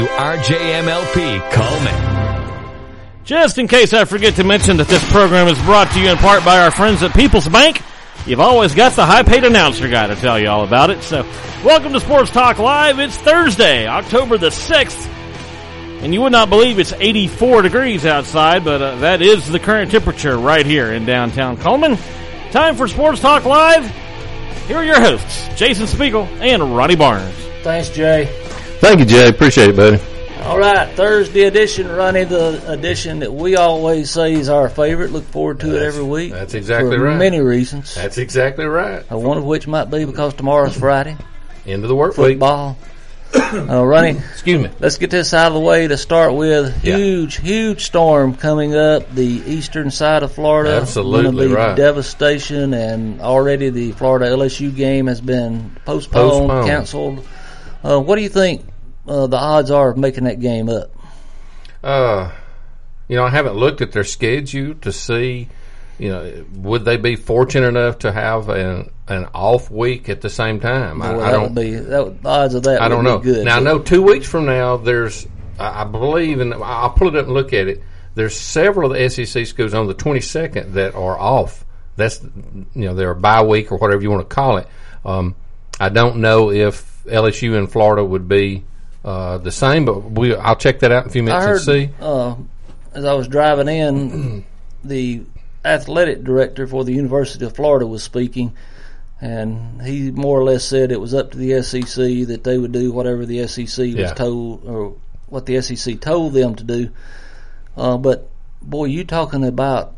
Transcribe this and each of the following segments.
RJMLP Coleman. Just in case I forget to mention that this program is brought to you in part by our friends at People's Bank, you've always got the high-paid announcer guy to tell you all about it. So, welcome to Sports Talk Live. It's Thursday, October the 6th, and you would not believe it's 84 degrees outside, but that is the current temperature right here in downtown Coleman. Time for Sports Talk Live. Here are your hosts, Jason Spiegel and Ronnie Barnes. Thanks, Jay. Thank you, Jay. Appreciate it, buddy. All right, Thursday edition, Ronnie, the edition that we always say is our favorite. Look forward to it every week. That's exactly for right. many reasons. That's exactly right. One of which might be because tomorrow's Friday. End of the work week. Football. Ronnie, excuse me. Let's get this out of the way to start with. Huge storm coming up the eastern side of Florida. Absolutely be right. Devastation, and already the Florida LSU game has been postponed. Canceled. What do you think the odds are of making that game up? I haven't looked at their schedule to see, would they be fortunate enough to have an off week at the same time? The odds of that. I don't know. Be good. Now I know 2 weeks from now there's, I believe, and I'll pull it up and look at it. There's several of the SEC schools on the 22nd that are off. That's they're a bye week or whatever you want to call it. I don't know if LSU and Florida would be the same, but I'll check that out in a few minutes and see. As I was driving in, the athletic director for the University of Florida was speaking, and he more or less said it was up to the SEC, that they would do whatever the SEC was told, or what the SEC told them to do. But boy, you talking about,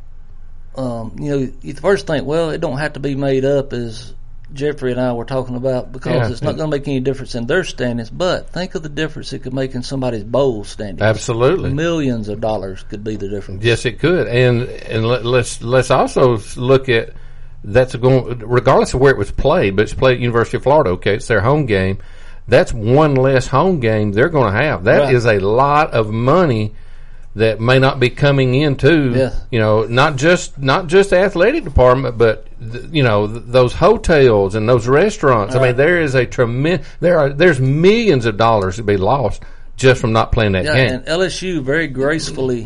you first think, well, it don't have to be made up, as Jeffrey and I were talking about, because it's not going to make any difference in their standings. But think of the difference it could make in somebody's bowl standings. Absolutely, millions of dollars could be the difference. Yes, it could. And let's also look at that's going, regardless of where it was played, but it's played at University of Florida. Okay, it's their home game. That's one less home game they're going to have. That is a lot of money that may not be coming into, not just the athletic department, but those hotels and those restaurants. I mean, there is a there's millions of dollars to be lost just from not playing that game. And LSU very gracefully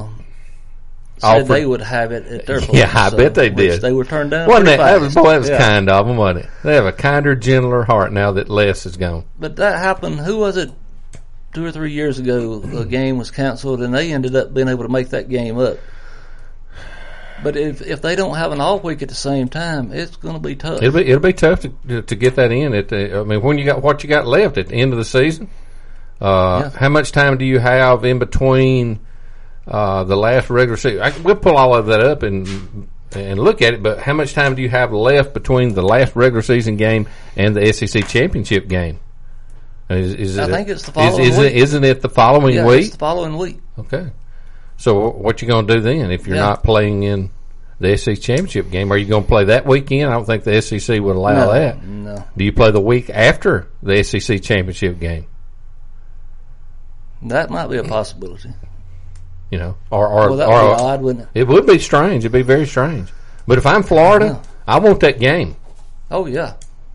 said they would have it at their place. I bet they did. They were turned down. That was kind of them, wasn't it? They have a kinder, gentler heart now that Les is gone. But that happened. Who was it? 2 or 3 years ago, the game was canceled, and they ended up being able to make that game up. But if they don't have an off week at the same time, it's going to be tough. It'll be tough to get that in. When you got what you got left at the end of the season, how much time do you have in between the last regular season? We'll pull all of that up and look at it. But how much time do you have left between the last regular season game and the SEC championship game? I think it's the following week. Isn't it the following week? It's the following week. Okay. So what you going to do then if you're not playing in the SEC championship game? Are you going to play that weekend? I don't think the SEC would allow that. No. Do you play the week after the SEC championship game? That might be a possibility. Or that would be odd, wouldn't it? It would be strange. It'd be very strange. But if I'm Florida, I want that game. Oh yeah.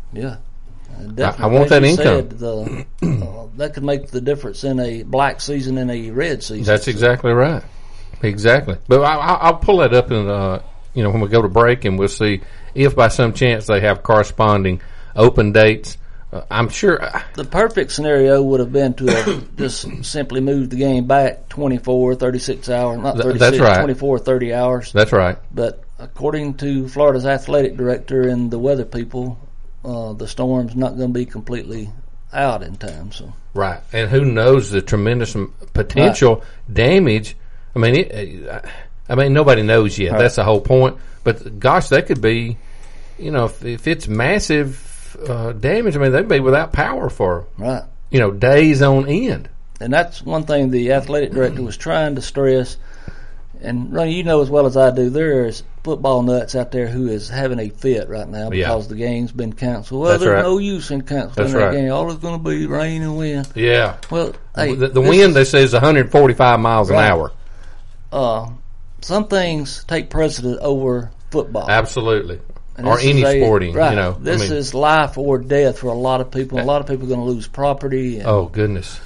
I want that income. That could make the difference in a black season and a red season. That's exactly right. Exactly. But I'll pull that up and when we go to break, and we'll see if by some chance they have corresponding open dates. I'm sure the perfect scenario would have been to have just simply moved the game back 24, 36 hours, not 36, that's right. 24, 30 hours. That's right. But according to Florida's athletic director and the weather people, the storm's not going to be completely out in time. So right, and who knows the tremendous potential damage? I mean, nobody knows yet. That's the whole point. But gosh, that could be, if it's massive damage. I mean, they'd be without power for days on end. And that's one thing the athletic director was trying to stress. And Ronnie, you know as well as I do, there's football nuts out there who is having a fit right now because the game's been canceled. Well, there's no use in canceling that game. All it's going to be rain and wind. Yeah. Well, hey, the wind, they say, is 145 miles an hour. Some things take precedent over football. Absolutely. Or any sporting, This is life or death for a lot of people. A lot of people are going to lose property. Oh, goodness.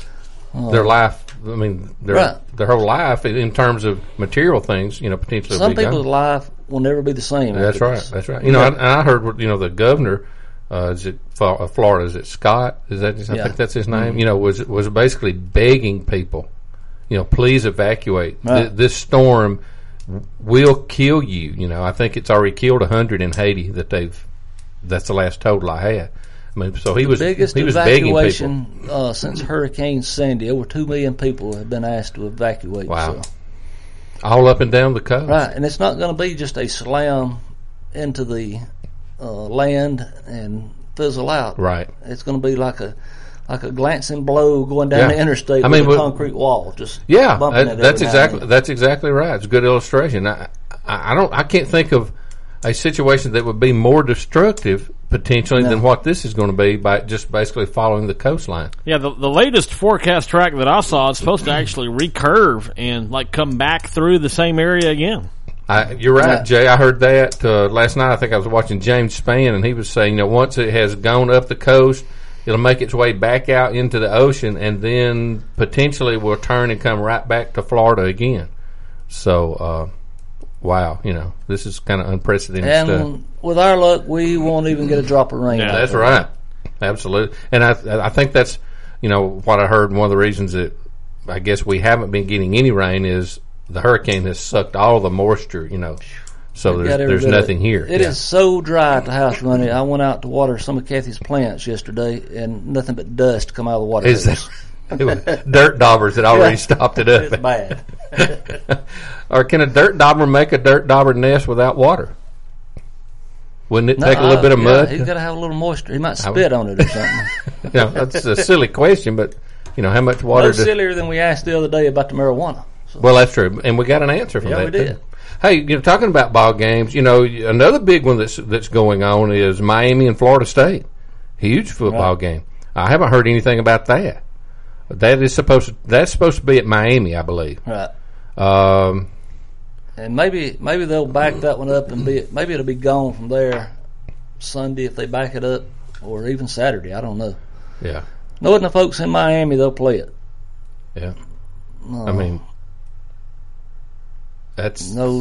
their life. I mean, their whole life in terms of material things. Potentially. Some people's life will never be the same. That's right. That's right. I heard the governor. Is it Florida? Is it Scott? I think that's his name. Mm-hmm. Was basically begging people, please evacuate. Right. This storm will kill you. I think it's already killed 100 in Haiti. That's the last total I had. I mean, so he was biggest begging people. evacuation since Hurricane Sandy. Over 2 million people have been asked to evacuate. Wow. So. All up and down the coast. Right, and it's not going to be just a slam into the land and fizzle out. Right. It's going to be like a glancing blow going down the interstate with a concrete wall. Just bumping it. That's exactly right. It's a good illustration. I can't think of a situation that would be more destructive potentially than what this is going to be by just basically following the coastline. Yeah, the latest forecast track that I saw is supposed to actually recurve and come back through the same area again. You're right, Jay. I heard that last night. I think I was watching James Spann, and he was saying once it has gone up the coast, it'll make its way back out into the ocean, and then potentially will turn and come right back to Florida again. So, wow, this is kind of unprecedented stuff. And with our luck, we won't even get a drop of rain. Yeah, that's right. Absolutely. And I think that's, what I heard. One of the reasons that I guess we haven't been getting any rain is the hurricane has sucked all the moisture, so there's nothing here. It is so dry at the house, Ronnie. I went out to water some of Kathy's plants yesterday, and nothing but dust come out of the water. It was dirt daubers that already stopped it up. It's bad. Or can a dirt dauber make a dirt dauber nest without water? Wouldn't it take a little bit of mud? He's got to have a little moisture. He might spit on it or something. That's a silly question, but how much water? No sillier than we asked the other day about the marijuana. So. Well, that's true, and we got an answer from that. Yeah, we did. Too. Hey, talking about ball games, another big one that's going on is Miami and Florida State. Huge football game. I haven't heard anything about that. That's supposed to be at Miami, I believe. Right. And maybe they'll back that one up and maybe it'll be gone from there Sunday if they back it up, or even Saturday. I don't know. Yeah. Knowing the folks in Miami, they'll play it. Yeah. I mean, that's no.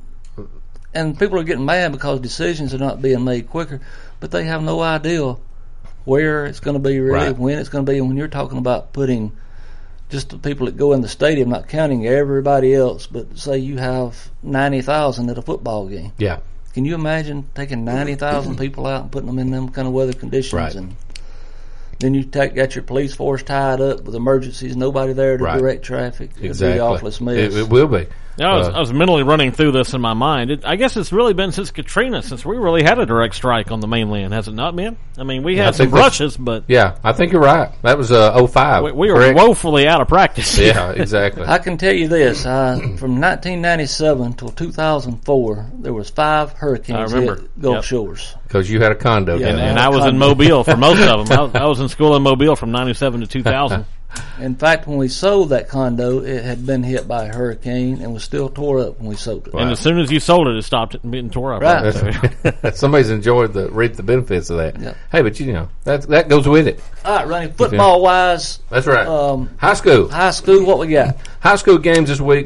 And people are getting mad because decisions are not being made quicker, but they have no idea where it's going to be really, when it's going to be. And when you're talking about putting just the people that go in the stadium, not counting everybody else, but say you have 90,000 at a football game. Yeah. Can you imagine taking 90,000 people out and putting them in them kind of weather conditions? Right. And then you got your police force tied up with emergencies, nobody there to direct traffic. Exactly. It'll be an awfulest mess. It will be. I was mentally running through this in my mind. I guess it's really been since Katrina, since we really had a direct strike on the mainland, has it not been? I mean, we had some brushes, but... Yeah, I think you're right. That was 05. We were woefully out of practice. Yeah, exactly. I can tell you this. From 1997 till 2004, there was 5 hurricanes hit Gulf Shores. Because you had a condo down there. And I was in Mobile for most of them. I was in school in Mobile from 97 to 2000. In fact, when we sold that condo, it had been hit by a hurricane and was still tore up when we sold it. Wow. And as soon as you sold it, it stopped it being tore up. Right. Somebody's enjoyed reaped the benefits of that. Yep. Hey, but that goes with it. All right, Ronnie, football-wise. That's right. High school. High school, what we got? High school games this week.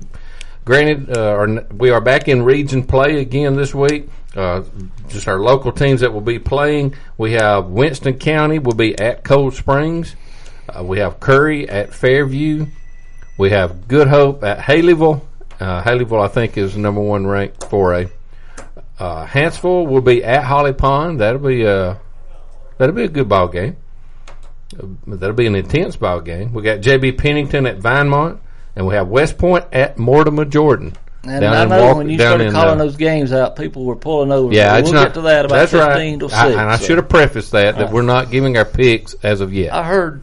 Granted, we are back in region play again this week. Just our local teams that will be playing. We have Winston County will be at Cold Springs. We have Curry at Fairview. We have Good Hope at Haleyville. Haleyville, I think, is number 1 ranked 4A. Hanceville will be at Holly Pond. That'll be a good ball game. That'll be an intense ball game. We got JB Pennington at Vinemont, and we have West Point at Mortimer Jordan. And I know when you started calling those games out, people were pulling over. Yeah, we'll get to that about 15 to 6. And I should have prefaced that we're not giving our picks as of yet. I heard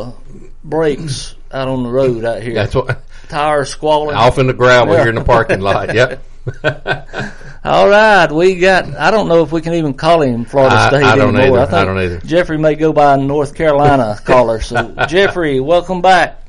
brakes out on the road out here. That's what. Tires squalling. Off in the gravel here in the parking lot. Yep. All right, we got. I don't know if we can even call him Florida State anymore. I don't either. Jeffrey may go by North Carolina caller. So Jeffrey, welcome back.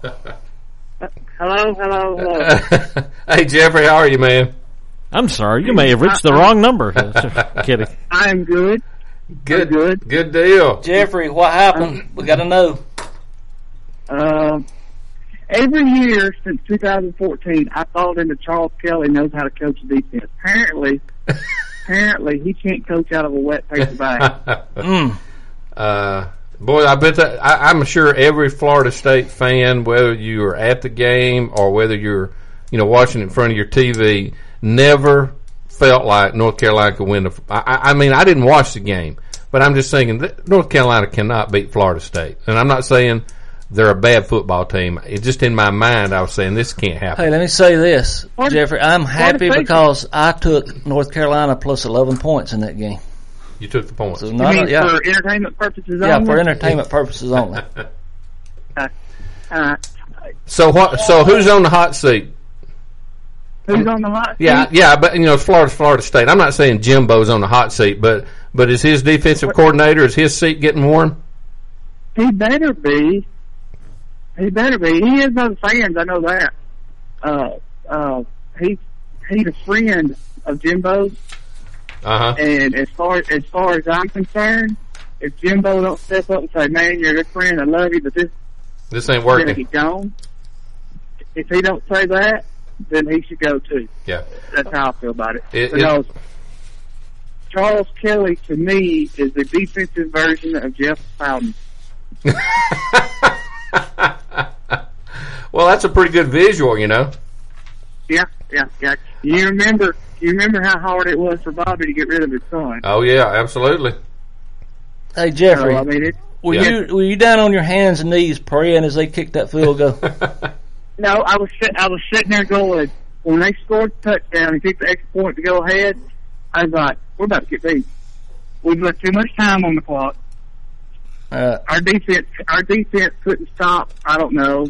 Hello. Hey Jeffrey, how are you, man? I'm sorry, you may have reached the wrong number. Kidding. I'm good. Good deal. Jeffrey, what happened? We got to know. Every year since 2014, I thought that Charles Kelly knows how to coach a defense. Apparently, he can't coach out of a wet paper bag. Boy, I bet that I'm sure every Florida State fan, whether you are at the game or whether you're, watching in front of your TV, never felt like North Carolina could win. I mean, I didn't watch the game, but I'm just thinking that North Carolina cannot beat Florida State, and I'm not saying they're a bad football team. It's just in my mind, I was saying this can't happen. Hey, let me say this, Jeffrey. I'm happy because I took North Carolina plus 11 points in that game. You took the points. So for entertainment purposes only? Yeah, for entertainment purposes only. So who's on the hot seat? Who's on the hot seat? Yeah, but Florida State. I'm not saying Jimbo's on the hot seat, but is his defensive coordinator, is his seat getting warm? He better be. He has other fans, I know that. He's a friend of Jimbo's. And as far as I'm concerned, if Jimbo don't step up and say, "Man, you're a good friend, I love you, but this ain't working," gonna get gone. If he don't say that, then he should go too. Yeah, that's how I feel about it. Because Charles Kelly, to me, is the defensive version of Jeff Bowden. Well, that's a pretty good visual, Yeah. You remember how hard it was for Bobby to get rid of his son. Oh yeah, absolutely. Hey Jeffrey, were you down on your hands and knees praying as they kicked that field goal? No, I was sitting there going, when they scored the touchdown and kicked the extra point to go ahead, I was like, we're about to get beat. We've left too much time on the clock. Our defense couldn't stop. I don't know.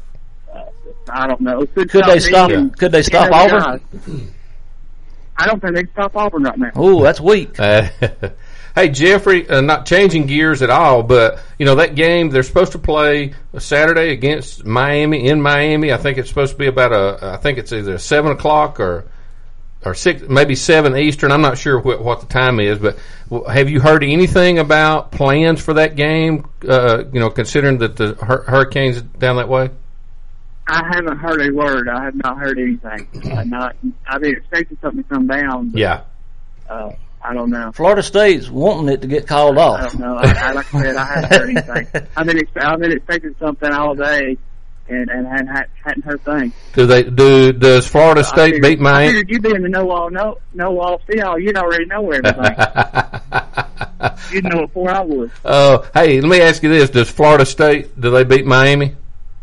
Could they stop Auburn? I don't think they can stop Auburn right now. Oh, that's weak. Hey, Jeffrey, not changing gears at all, but, that game, they're supposed to play Saturday against Miami, in Miami. I think it's supposed to be about I think it's either 7 o'clock or 6, maybe 7 Eastern. I'm not sure what the time is, but have you heard anything about plans for that game, considering that the Hurricanes down that way? I haven't heard a word. I have not heard anything. I've been expecting something to come down. But, yeah. I don't know. Florida State's wanting it to get called off. I don't know. Like I said, I haven't heard anything. I've been expecting something all day, and hadn't heard things. Does Florida State beat Miami? I figured you'd be in the no wall see-all. You'd already know everything. You'd know it before I would. Hey, let me ask you this: do they beat Miami?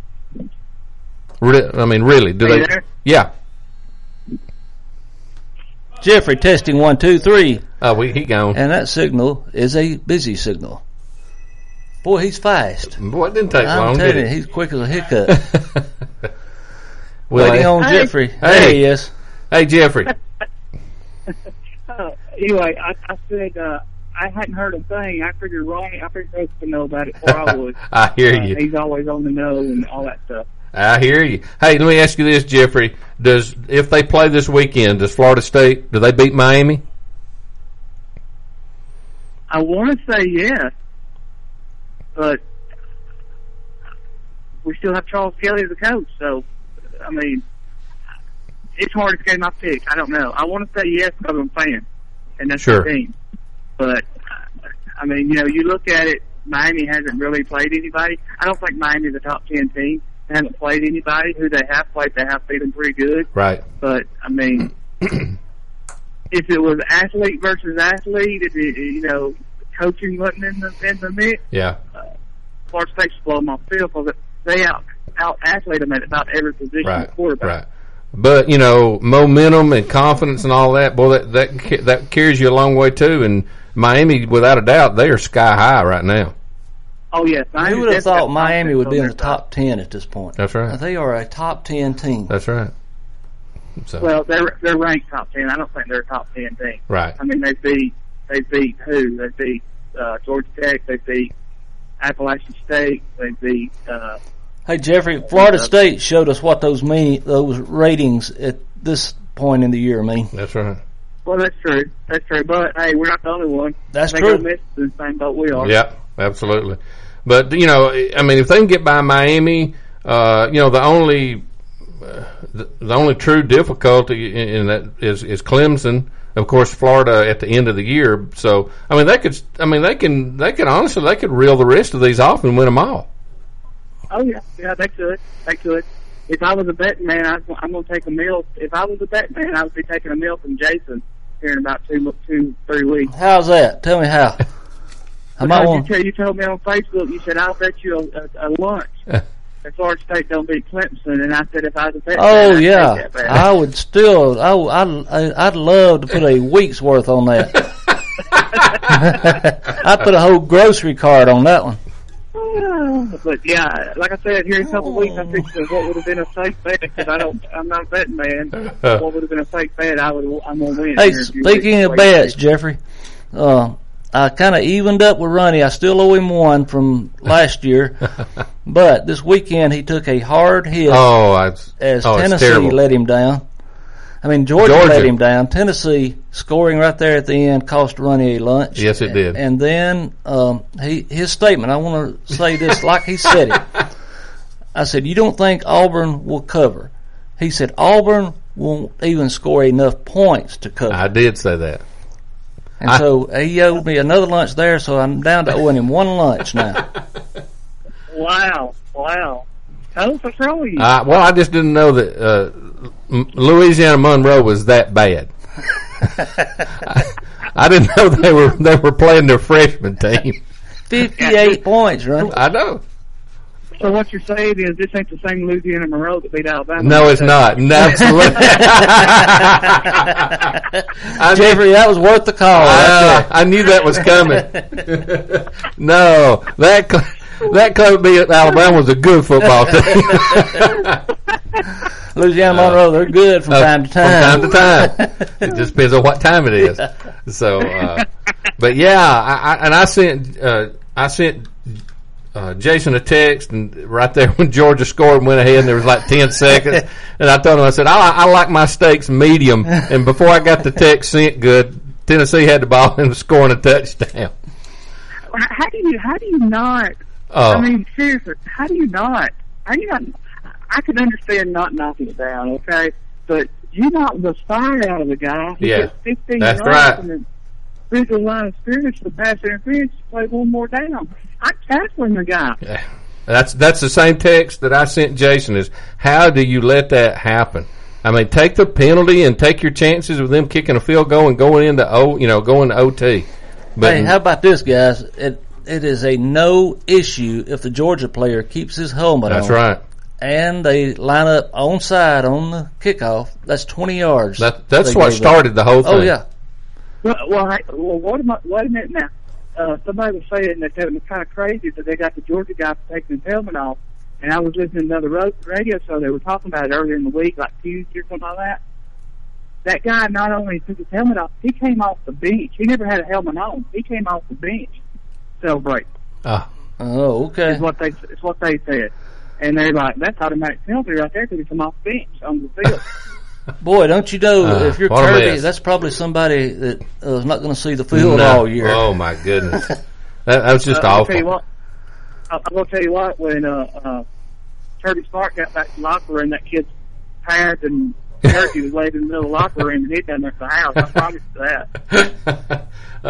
Really? Do they? There? Yeah. Jeffrey, testing 1, 2, 3. Oh, he gone. And that signal is a busy signal. Boy, he's fast. Boy, it didn't take long, did it? He's quick as a hiccup. Waiting on Jeffrey. There he is. Hey, Jeffrey. Anyway, I said I hadn't heard a thing. I figured Ronnie would know about it before I would. I hear you. He's always on the know and all that stuff. I hear you. Hey, let me ask you this, Jeffrey. If they play this weekend, does Florida State, do they beat Miami? I want to say yes, but we still have Charles Kelly as a coach, so, it's hard to get my pick. I don't know. I want to say yes because I'm a fan, and that's the team. But, you look at it, Miami hasn't really played anybody. I don't think Miami's a top 10 team. They haven't played anybody. Who they have played, they have beat them pretty good. Right. But, if it was athlete versus athlete, if coaching wasn't in the mix, Florida State should blow them off the field because they out athlete them at about every position of quarterback. Right. But momentum and confidence and all that, boy, that carries you a long way too. And Miami, without a doubt, they are sky high right now. Oh yes, who would have thought Miami would be in the top 10 at this point? That's right. They are a top 10 team. That's right. So. Well, they're ranked top 10. I don't think they're a top 10 team. Right. They beat who? They beat Georgia Tech. They beat Appalachian State. They beat. Hey Jeffrey, Florida State showed us what those ratings at this point in the year mean. That's right. Well, that's true. That's true. But hey, we're not the only one. That's true. Ole Miss is in the same boat we are. Yeah, absolutely. But you know, I mean, if they can get by Miami, you know, the only true difficulty in that is Clemson. Of course, Florida at the end of the year. So, I mean, they could honestly, they could reel the rest of these off and win them all. Oh yeah, they could. If I was a betting man, I'm going to take a meal. If I was a betting man, I would be taking a meal from Jason here in about 2-3 weeks. How's that? Tell me how. You told me on Facebook, you said, I'll bet you a lunch. If Florida State don't beat Clemson, and I said if I was a betting man, I'd yeah, take that bet. I would still. I'd love to put a week's worth on that. I'd put a whole grocery cart on that one. But yeah, like I said, here in a couple of weeks, I think what would have been a safe bet, because I'm not a betting man. What would have been a safe bet, I'm gonna win. Hey, speaking of bets, Jeffrey, I kind of evened up with Ronnie. I still owe him one from last year, but this weekend he took a hard hit as Tennessee let him down. I mean, Georgia let him down. Tennessee scoring right there at the end cost Ronnie a lunch. Yes, it did. And then his statement, I want to say this like he said it. I said, you don't think Auburn will cover? He said, Auburn won't even score enough points to cover. I did say that. And so he owed me another lunch there, so I'm down to owing him one lunch now. Wow. Tell us what's wrong with you. Well, I just didn't know that Louisiana Monroe was that bad. I didn't know they were playing their freshman team. 58 points, right? I know. So what you're saying is this ain't the same Louisiana Monroe that beat Alabama? No, it's not. Absolutely. Jeffrey, that was worth the call. I knew that was coming. No, that club beat Alabama was a good football team. Louisiana Monroe, they're good from time to time. From time to time. It just depends on what time it is. So, but yeah, I sent Jason a text, and right there when Georgia scored and went ahead, and there was like 10 seconds, and I told him, I said, I like my steaks medium, and before I got the text sent good, Tennessee had the ball and was scoring a touchdown. How do you not? I mean, seriously, how do you not? I could understand not knocking it down, okay, but you knocked the fire out of the guy. He gets 15 that's yards right. And then through the line of scrimmage, the pass interference, play one more down. I'm tackling the guy. Yeah. That's the same text that I sent Jason. Is how do you let that happen? I mean, take the penalty and take your chances with them kicking a field goal and going into going to OT. But hey, how about this, guys? It is a no issue if the Georgia player keeps his helmet on. That's right. And they line up on side on the kickoff. That's 20 yards. That's what started the whole thing. Oh yeah. Well, wait a minute now. Somebody was saying that it was kind of crazy that they got the Georgia guy taking his helmet off, and I was listening to another radio show. They were talking about it earlier in the week, like Tuesday or something like that. That guy not only took his helmet off, he came off the bench. He never had a helmet on. He came off the bench to celebrate. Oh, okay. It's what they said, and they're like, that's automatic penalty right there because he come off the bench on the field. Boy, don't you know, if you're Kirby, that's probably somebody that is not going to see the field all year. Oh, my goodness. that was just awful. I'm going to tell you what, when Kirby Smart got back to the locker room, that kid's parents and turkey was laid in the middle of the locker room, and he'd done there for the house. I promise you that.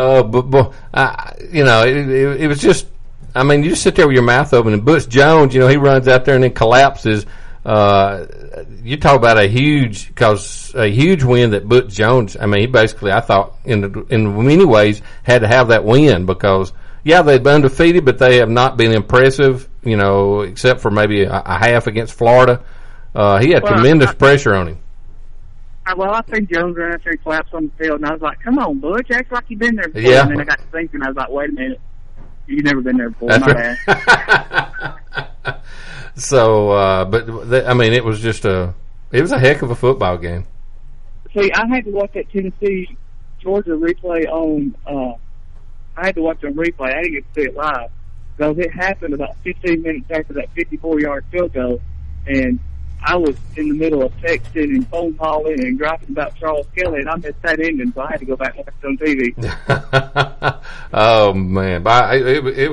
It was just, I mean, you just sit there with your mouth open, and Butch Jones, he runs out there and then collapses. You talk about a huge win that Butch Jones, I mean, he basically, I thought in many ways had to have that win because, yeah, they've been undefeated, but they have not been impressive, except for maybe a half against Florida. He had tremendous pressure on him. I think Jones ran out there and collapsed on the field, and I was like, come on, Butch, act like you've been there before. Yeah. And then I got to thinking, I was like, wait a minute, you've never been there before, That's my right. bad. So, it was just it was a heck of a football game. See, I had to watch that Tennessee-Georgia replay on, I had to watch it on replay. I didn't get to see it live because it happened about 15 minutes after that 54-yard field goal, and I was in the middle of texting and phone calling and griping about Charles Kelly, and I missed that ending, so I had to go back and watch it on TV. Oh, man. But it was...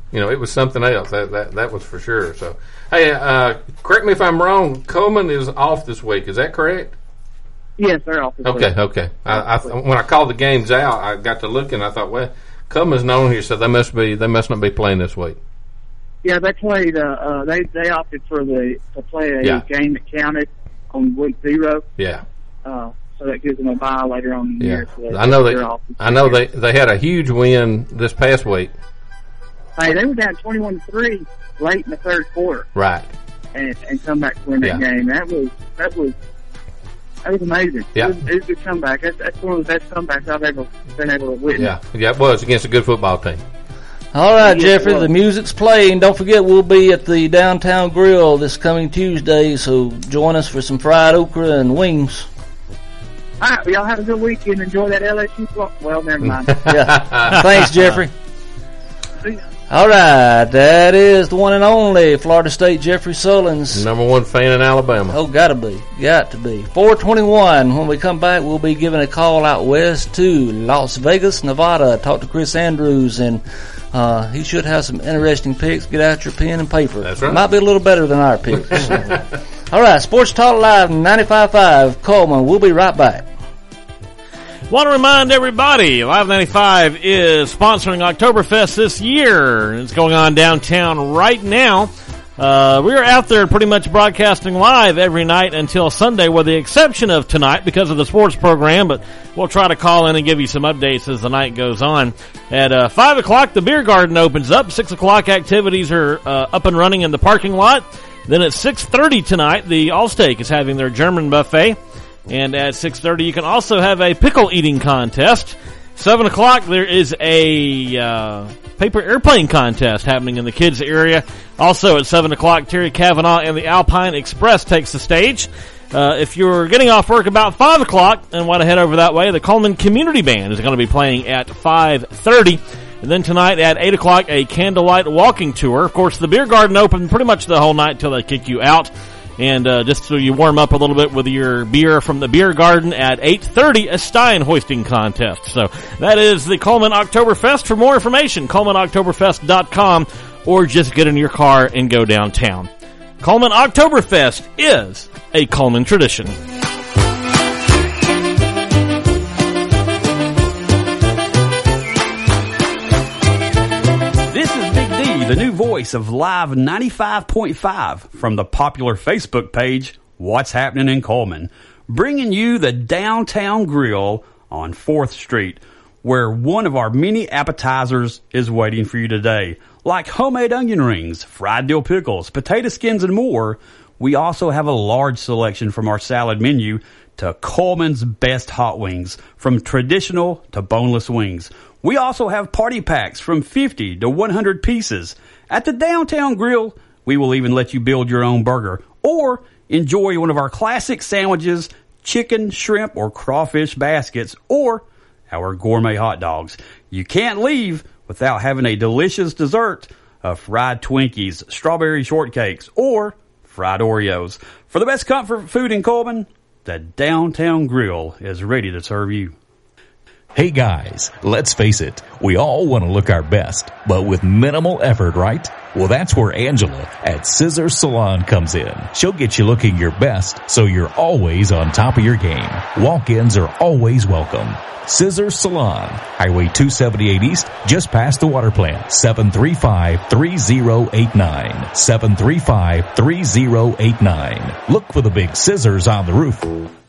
it was something else. That was for sure. So, hey, correct me if I'm wrong. Coleman is off this week. Is that correct? Yes, they're off this week. Okay. When I called the games out, I got to look and I thought, well, Coleman's not on here, so they must not be playing this week. Yeah, they played. They opted to play a game that counted on week 0. Yeah. So that gives them a bye later on in the year. So I know they had a huge win this past week. Hey, they were down 21-3 late in the third quarter. Right. And come back to win that game. That was amazing. Yeah. It was a good comeback. That's one of the best comebacks I've ever been able to witness. Yeah, it was against a good football team. All right, Jeffrey, the music's playing. Don't forget, we'll be at the Downtown Grill this coming Tuesday, so join us for some fried okra and wings. All right, well, y'all have a good weekend. Enjoy that LSU. Well, never mind. Yeah. Thanks, Jeffrey. See ya. All right, that is the one and only Florida State Jeffrey Sullins. Number 1 fan in Alabama. Oh, got to be. 4:21. When we come back, we'll be giving a call out west to Las Vegas, Nevada. Talk to Chris Andrews, and he should have some interesting picks. Get out your pen and paper. That's right. Might be a little better than our picks. All right, Sports Talk Live 95.5 Coleman. We'll be right back. Want to remind everybody, Live 95 is sponsoring Oktoberfest this year. It's going on downtown right now. We're out there pretty much broadcasting live every night until Sunday, with the exception of tonight because of the sports program, but we'll try to call in and give you some updates as the night goes on. At 5 o'clock, the beer garden opens up. 6 o'clock, activities are up and running in the parking lot. Then at 6:30 tonight, the Allsteak is having their German buffet. And at 6:30, you can also have a pickle eating contest. 7 o'clock, there is a paper airplane contest happening in the kids area. Also at 7 o'clock, Terry Kavanaugh and the Alpine Express takes the stage. If you're getting off work about 5 o'clock and want to head over that way, the Coleman Community Band is going to be playing at 5:30. And then tonight at 8 o'clock, a candlelight walking tour. Of course, the beer garden open pretty much the whole night till they kick you out. And just so you warm up a little bit with your beer from the beer garden at 8:30, a Stein hoisting contest. So that is the Coleman Oktoberfest. For more information, ColemanOktoberfest.com, or just get in your car and go downtown. Coleman Oktoberfest is a Coleman tradition. The new voice of Live 95.5 from the popular Facebook page, What's Happening in Coleman, bringing you the Downtown Grill on 4th Street, where one of our many appetizers is waiting for you today, like homemade onion rings, fried dill pickles, potato skins, and more. We also have a large selection from our salad menu to Coleman's best hot wings, from traditional to boneless wings. We also have party packs from 50 to 100 pieces. At the Downtown Grill, we will even let you build your own burger or enjoy one of our classic sandwiches, chicken, shrimp, or crawfish baskets, or our gourmet hot dogs. You can't leave without having a delicious dessert of fried Twinkies, strawberry shortcakes, or fried Oreos. For the best comfort food in Coleman, the Downtown Grill is ready to serve you. Hey guys, let's face it, we all want to look our best, but with minimal effort, right? Well, that's where Angela at Scissors Salon comes in. She'll get you looking your best, so you're always on top of your game. Walk-ins are always welcome. Scissors Salon, Highway 278 East, just past the water plant, 735-3089. 735-3089. Look for the big scissors on the roof.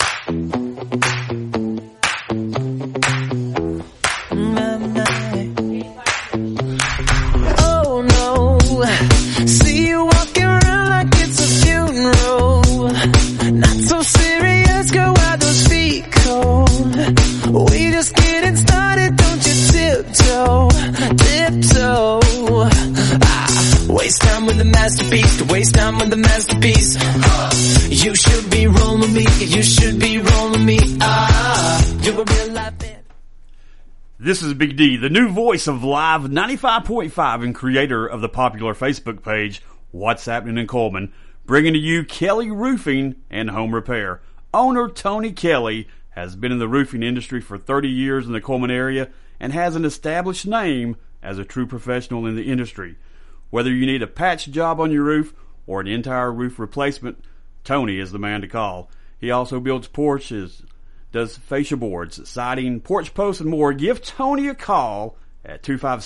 Waste time with the masterpiece, to waste time with the masterpiece. You should be rolling me, you should be rolling me. You're a real life fan. This is Big D, the new voice of Live 95.5 and creator of the popular Facebook page, What's Happening in Coleman, bringing to you Kelly Roofing and Home Repair. Owner Tony Kelly has been in the roofing industry for 30 years in the Coleman area and has an established name as a true professional in the industry. Whether you need a patch job on your roof or an entire roof replacement, Tony is the man to call. He also builds porches, does fascia boards, siding, porch posts, and more. Give Tony a call at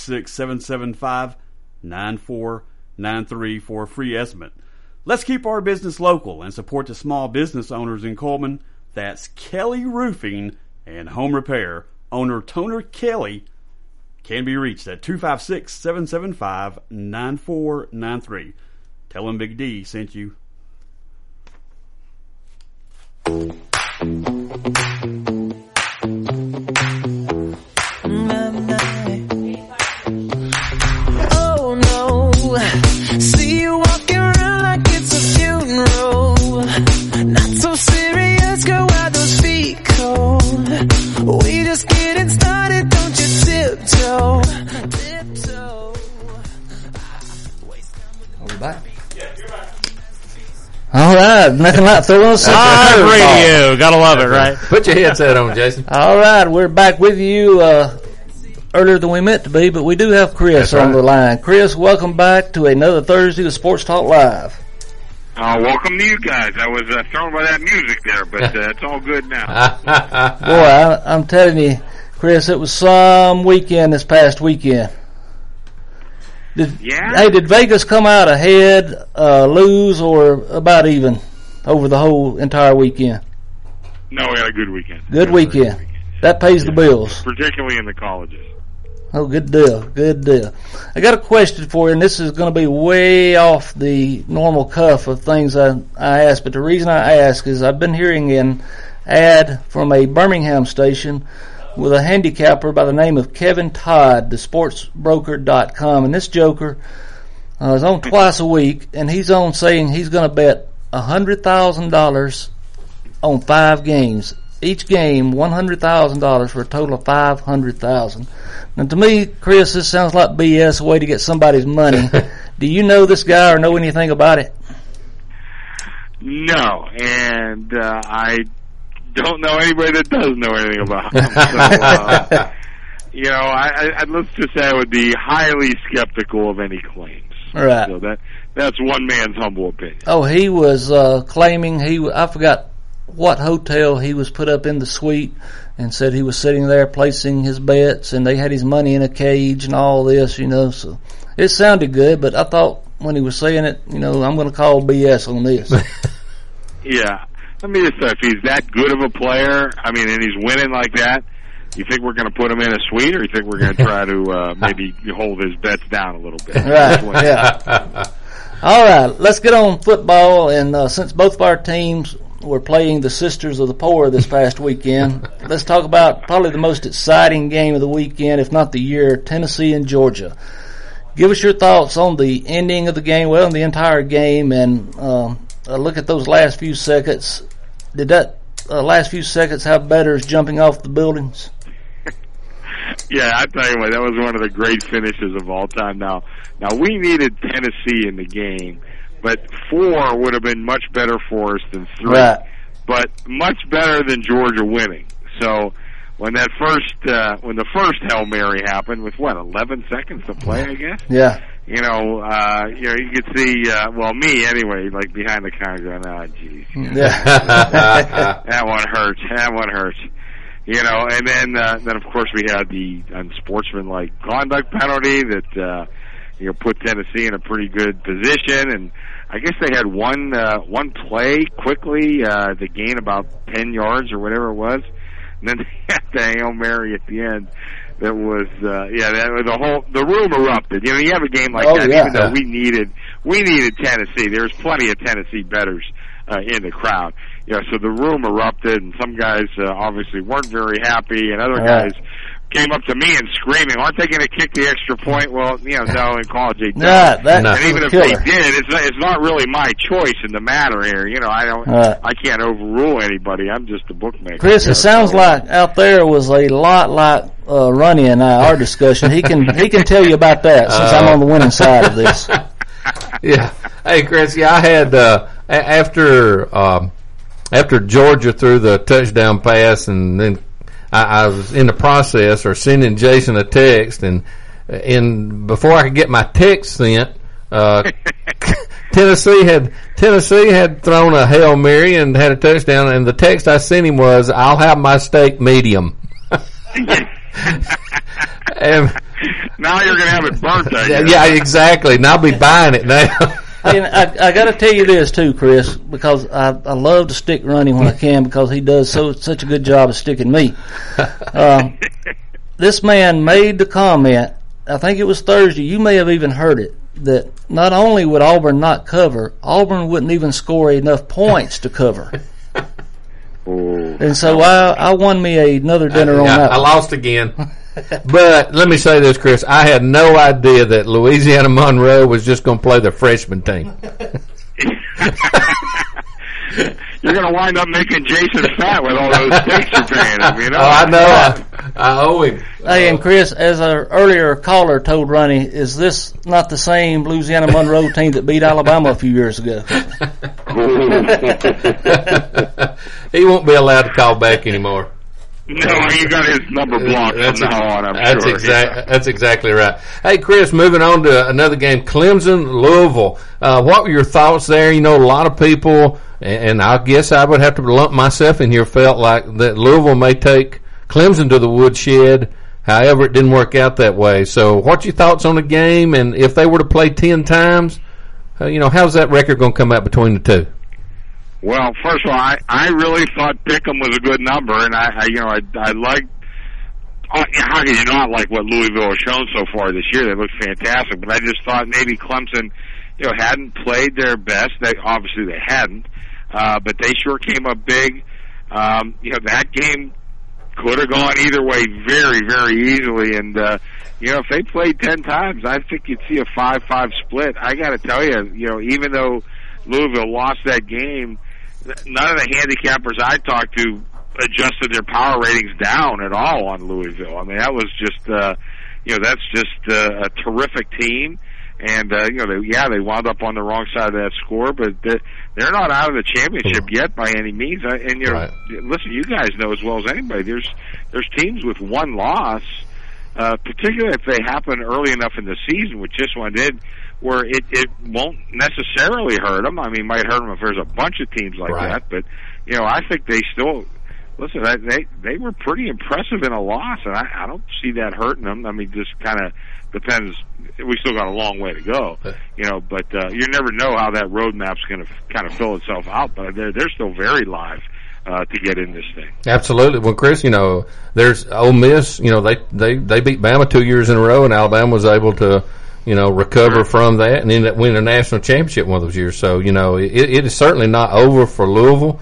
256-775-9493 for a free estimate. Let's keep our business local and support the small business owners in Coleman. That's Kelly Roofing and Home Repair. Owner Toner Kelly can be reached at 256-775-9493. Tell him Big D sent you. Oh no, see you walking around like it's a funeral. Not so serious, girl, why those feet cold? We just getting started, don't you tiptoe. Are we back? All right, nothing like throwing us Live radio, gotta love it, right? Put your headset on, Jason. All right, we're back with you earlier than we meant to be, but we do have Chris on the line. Chris, welcome back to another Thursday of Sports Talk Live. Welcome to you guys. I was thrown by that music there, but it's all good now. Boy, I'm telling you, Chris, it was some weekend this past weekend. Did Vegas come out ahead, lose, or about even over the whole entire weekend? No, we had a good weekend. Good weekend. That pays the bills. Particularly in the colleges. Oh, good deal. Good deal. I got a question for you, and this is going to be way off the normal cuff of things I ask, but the reason I ask is I've been hearing an ad from a Birmingham station with a handicapper by the name of Kevin Todd, the sportsbroker.com. And this joker is on twice a week, and he's on saying he's going to bet $100,000 on 5 games. Each game, $100,000 for a total of $500,000. Now, to me, Chris, this sounds like BS, a way to get somebody's money. Do you know this guy or know anything about it? No, and I don't know anybody that does know anything about him. So, let's just say I would be highly skeptical of any claims. Right. So that's one man's humble opinion. Oh, he was claiming I forgot what hotel he was put up in the suite, and said he was sitting there placing his bets, and they had his money in a cage and all this, so it sounded good, but I thought when he was saying it, I'm going to call BS on this. Yeah. Let me just say, if he's that good of a player, and he's winning like that, you think we're going to put him in a suite, or you think we're going to try to maybe hold his bets down a little bit? Right, yeah. All right, let's get on football, and since both of our teams were playing the Sisters of the Poor this past weekend, let's talk about probably the most exciting game of the weekend, if not the year, Tennessee and Georgia. Give us your thoughts on the ending of the game, well, the entire game, and look at those last few seconds. Did that last few seconds have bettors jumping off the buildings? Yeah, I tell you what, that was one of the great finishes of all time. Now we needed Tennessee in the game, but 4 would have been much better for us than 3. Right. But much better than Georgia winning. So when the first Hail Mary happened with 11 seconds to play, I guess. Yeah. You could see, me anyway, like behind the counter going, oh, geez. Yeah. That one hurts. And then of course we had the unsportsmanlike conduct penalty that, put Tennessee in a pretty good position. And I guess they had one play quickly, to gain about 10 yards or whatever it was. And then they had the Hail Mary at the end. That was, the room erupted. You have a game like that, even though we needed Tennessee. There's plenty of Tennessee bettors, in the crowd. So the room erupted, and some guys, obviously weren't very happy, and other guys came up to me and screaming, aren't they going to kick the extra point? Well, no, in college they don't. And even if they did, it's not really my choice in the matter here. I can't overrule anybody. I'm just a bookmaker. Chris, it sounds like out there was a lot like Ronnie and I, our discussion. He can tell you about that since I'm on the winning side of this. Yeah. Hey, Chris, I had, after Georgia threw the touchdown pass, and then I was in the process or sending Jason a text, and before I could get my text sent, Tennessee had thrown a Hail Mary and had a touchdown, and the text I sent him was, "I'll have my steak medium." And now you're going to have it burnt. Yeah, exactly. And I'll be buying it now. And I got to tell you this too, Chris, because I love to stick Ronnie when I can, because he does such a good job of sticking me. This man made the comment, I think it was Thursday, you may have even heard it, that not only would Auburn not cover, Auburn wouldn't even score enough points to cover. And so I won me another dinner on that. I lost again. But let me say this, Chris. I had no idea that Louisiana Monroe was just going to play the freshman team. You're going to wind up making Jason fat with all those steaks you're paying him, you know? Oh, I know. I owe him. Hey, and Chris, as an earlier caller told Ronnie, is this not the same Louisiana Monroe team that beat Alabama a few years ago? He won't be allowed to call back anymore. No, you got his number blocked from now on, I'm sure. That's exactly right. Hey, Chris, moving on to another game, Clemson-Louisville. What were your thoughts there? You know, a lot of people, and I guess I would have to lump myself in here, felt like that Louisville may take Clemson to the woodshed. However, it didn't work out that way. So what's your thoughts on the game? And if they were to play 10 times, how's that record going to come out between the two? Well, first of all, I really thought Pick'em was a good number, and I liked. How can you not like what Louisville has shown so far this year? They look fantastic, but I just thought maybe Clemson, hadn't played their best. They hadn't, but they sure came up big. That game could have gone either way very, very easily, and if they played 10 times, I think you'd see a 5-5 split. I got to tell you, even though Louisville lost that game, none of the handicappers I talked to adjusted their power ratings down at all on Louisville. I mean, that was just, that's just a terrific team. And, they wound up on the wrong side of that score, but they're not out of the championship yet by any means. And, right. Listen, you guys know as well as anybody, there's teams with one loss, particularly if they happen early enough in the season, which this one did, where it won't necessarily hurt them. I mean, it might hurt them if there's a bunch of teams like right. that. But, I think they still, listen, they were pretty impressive in a loss, and I don't see that hurting them. I mean, just kind of depends. We still got a long way to go, but you never know how that roadmap's going to kind of fill itself out. But they're still very live to get in this thing. Absolutely. Well, Chris, there's Ole Miss. They beat Bama 2 years in a row, and Alabama was able to recover from that and end up winning a national championship one of those years. So, it is certainly not over for Louisville.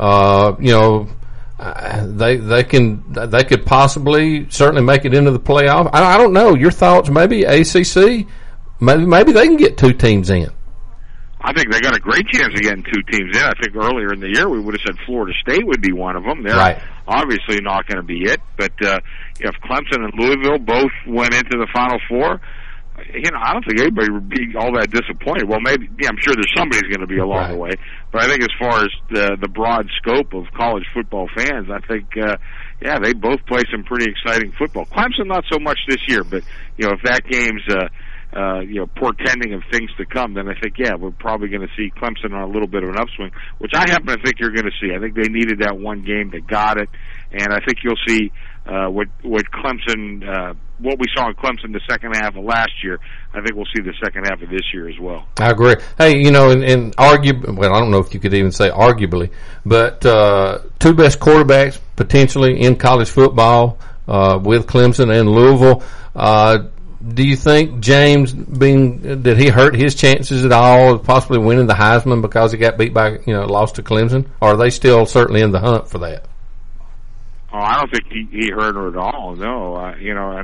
They could possibly certainly make it into the playoff. I don't know. Your thoughts? Maybe ACC. Maybe they can get 2 teams in. I think they got a great chance of getting 2 teams in. I think earlier in the year we would have said Florida State would be one of them. They're right. Obviously not going to be it. But if Clemson and Louisville both went into the Final Four, I don't think anybody would be all that disappointed. Well, maybe, I'm sure there's somebody's going to be along the way. But I think as far as the broad scope of college football fans, I think, they both play some pretty exciting football. Clemson not so much this year, but, if that game's, portending of things to come, then I think, we're probably going to see Clemson on a little bit of an upswing, which I happen to think you're going to see. I think they needed that one game. They got it. And I think you'll see what Clemson, what we saw in Clemson the second half of last year. I think we'll see the second half of this year as well. I agree. Hey, and arguably, I don't know if you could even say arguably, but 2 best quarterbacks potentially in college football with Clemson and Louisville. Do you think James did he hurt his chances at all of possibly winning the Heisman because he got beat by, lost to Clemson? Or are they still certainly in the hunt for that? Oh, I don't think he hurt her at all. No, a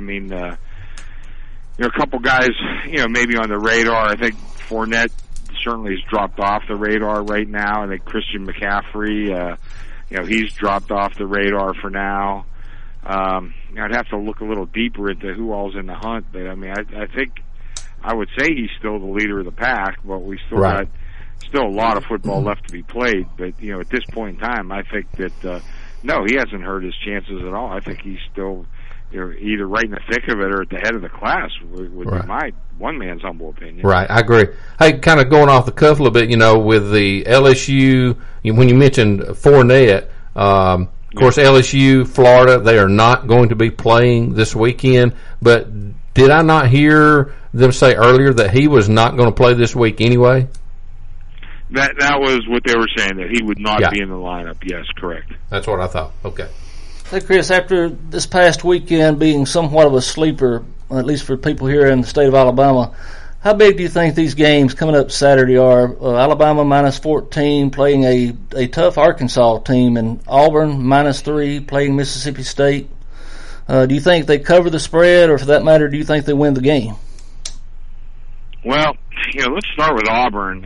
couple guys, maybe on the radar. I think Fournette certainly has dropped off the radar right now. I think Christian McCaffrey, he's dropped off the radar for now. I'd have to look a little deeper into who all's in the hunt, but I think I would say he's still the leader of the pack, but we still got a lot of football left to be played. But at this point in time, I think that no, he hasn't hurt his chances at all. I think he's still either right in the thick of it or at the head of the class would be my one man's humble opinion. Right, I agree. Hey, kind of going off the cuff a little bit, with the LSU, when you mentioned Fournette, of course, LSU, Florida, they are not going to be playing this weekend, but did I not hear them say earlier that he was not going to play this week anyway? That was what they were saying, that he would not be in the lineup. Yes, correct. That's what I thought. Okay. Hey, Chris, after this past weekend being somewhat of a sleeper, at least for people here in the state of Alabama, how big do you think these games coming up Saturday are? Alabama minus 14 playing a tough Arkansas team, and Auburn minus 3 playing Mississippi State. Do you think they cover the spread, or for that matter, do you think they win the game? Well, let's start with Auburn.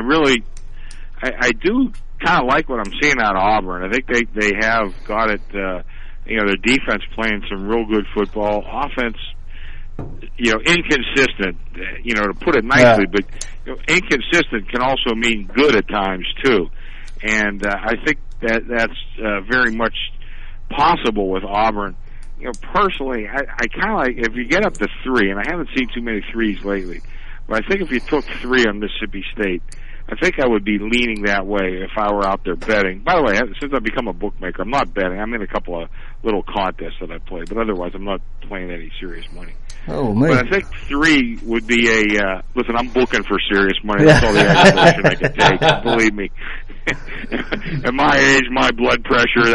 I do kind of like what I'm seeing out of Auburn. I think they have got it, their defense playing some real good football. Offense, inconsistent, to put it nicely, but inconsistent can also mean good at times too. And I think that's very much possible with Auburn. Personally, I kind of like, if you get up to 3, and I haven't seen too many 3s lately, but I think if you took 3 on Mississippi State, I think I would be leaning that way if I were out there betting. By the way, since I've become a bookmaker, I'm not betting. I'm in a couple of little contests that I play, but otherwise I'm not playing any serious money. Oh, man. But I think 3 would be listen, I'm booking for serious money. That's all the aggravation I can take. Believe me. At my age, my blood pressure,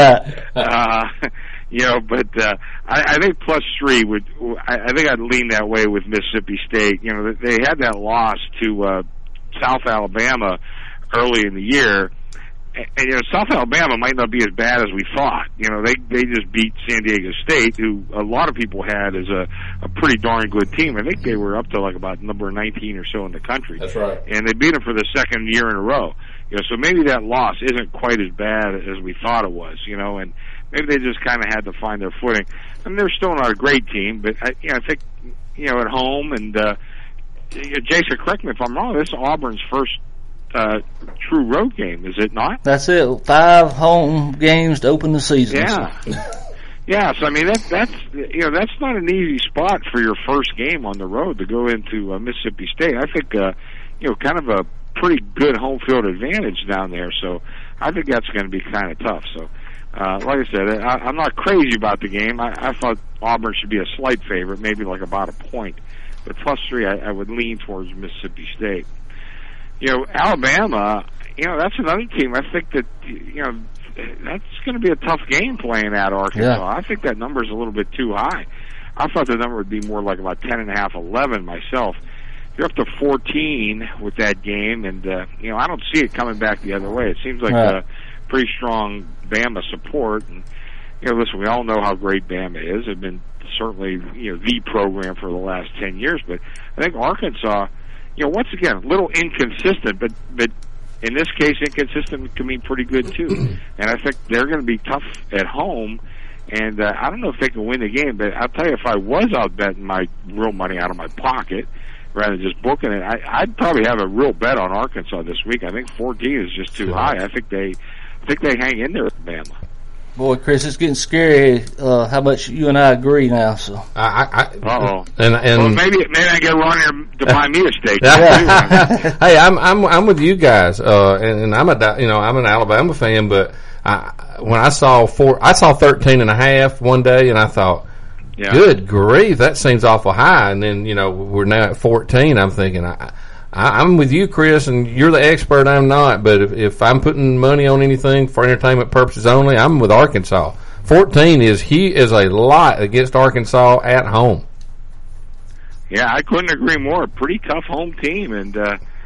I think plus 3 would, I think I'd lean that way with Mississippi State. They had that loss to, South Alabama early in the year, and South Alabama might not be as bad as we thought. They just beat San Diego State, who a lot of people had as a pretty darn good team. I think they were up to like about number 19 or so in the country. That's right. And they beat them for the second year in a row. So maybe that loss isn't quite as bad as we thought it was. And maybe they just kind of had to find their footing. And they're still not a great team, but I think at home and. Jason, correct me if I'm wrong, this is Auburn's first true road game, is it not? That's it. 5 home games to open the season. Yeah. Yeah, so I mean that's not an easy spot for your first game on the road to go into Mississippi State. I think kind of a pretty good home field advantage down there, so I think that's going to be kind of tough. So like I said, I'm not crazy about the game. I thought Auburn should be a slight favorite, maybe like about a point. But plus 3, I would lean towards Mississippi State. Alabama, that's another team. I think that, that's going to be a tough game playing at Arkansas. Yeah. I think that number's a little bit too high. I thought the number would be more like about 10.5, 11 myself. You're up to 14 with that game, and, I don't see it coming back the other way. It seems like a pretty strong Bama support. And, listen, we all know how great Bama is. They've been certainly, the program for the last 10 years. But I think Arkansas, once again, a little inconsistent, but in this case, inconsistent can mean pretty good too. And I think they're going to be tough at home. And I don't know if they can win the game, but I'll tell you, if I was out betting my real money out of my pocket rather than just booking it, I'd probably have a real bet on Arkansas this week. I think 14 is just too high. I think they hang in there with Bama. Boy, Chris, it's getting scary how much you and I agree now. So, uh-oh. And maybe I get Ron here to buy me a steak. Hey, I'm with you guys, and I'm an Alabama fan, but when I saw 13.5 one day, and I thought, good grief, that seems awful high. And then we're now at 14. I'm thinking, I'm with you, Chris, and you're the expert. I'm not, but if I'm putting money on anything for entertainment purposes only, I'm with Arkansas. 14 is a lot against Arkansas at home. Yeah, I couldn't agree more. Pretty tough home team, and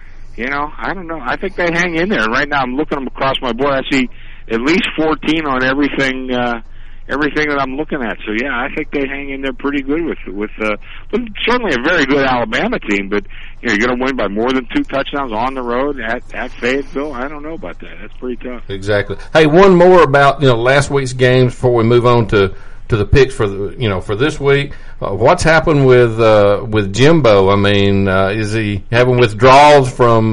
I don't know. I think they hang in there. Right now, I'm looking across my board. I see at least 14 on everything that I'm looking at. So yeah, I think they hang in there pretty good with certainly a very good Alabama team. But you're going to win by more than 2 touchdowns on the road at Fayetteville. I don't know about that. That's pretty tough. Exactly. Hey, one more about last week's games before we move on to the picks for for this week. What's happened with Jimbo? I mean, is he having withdrawals from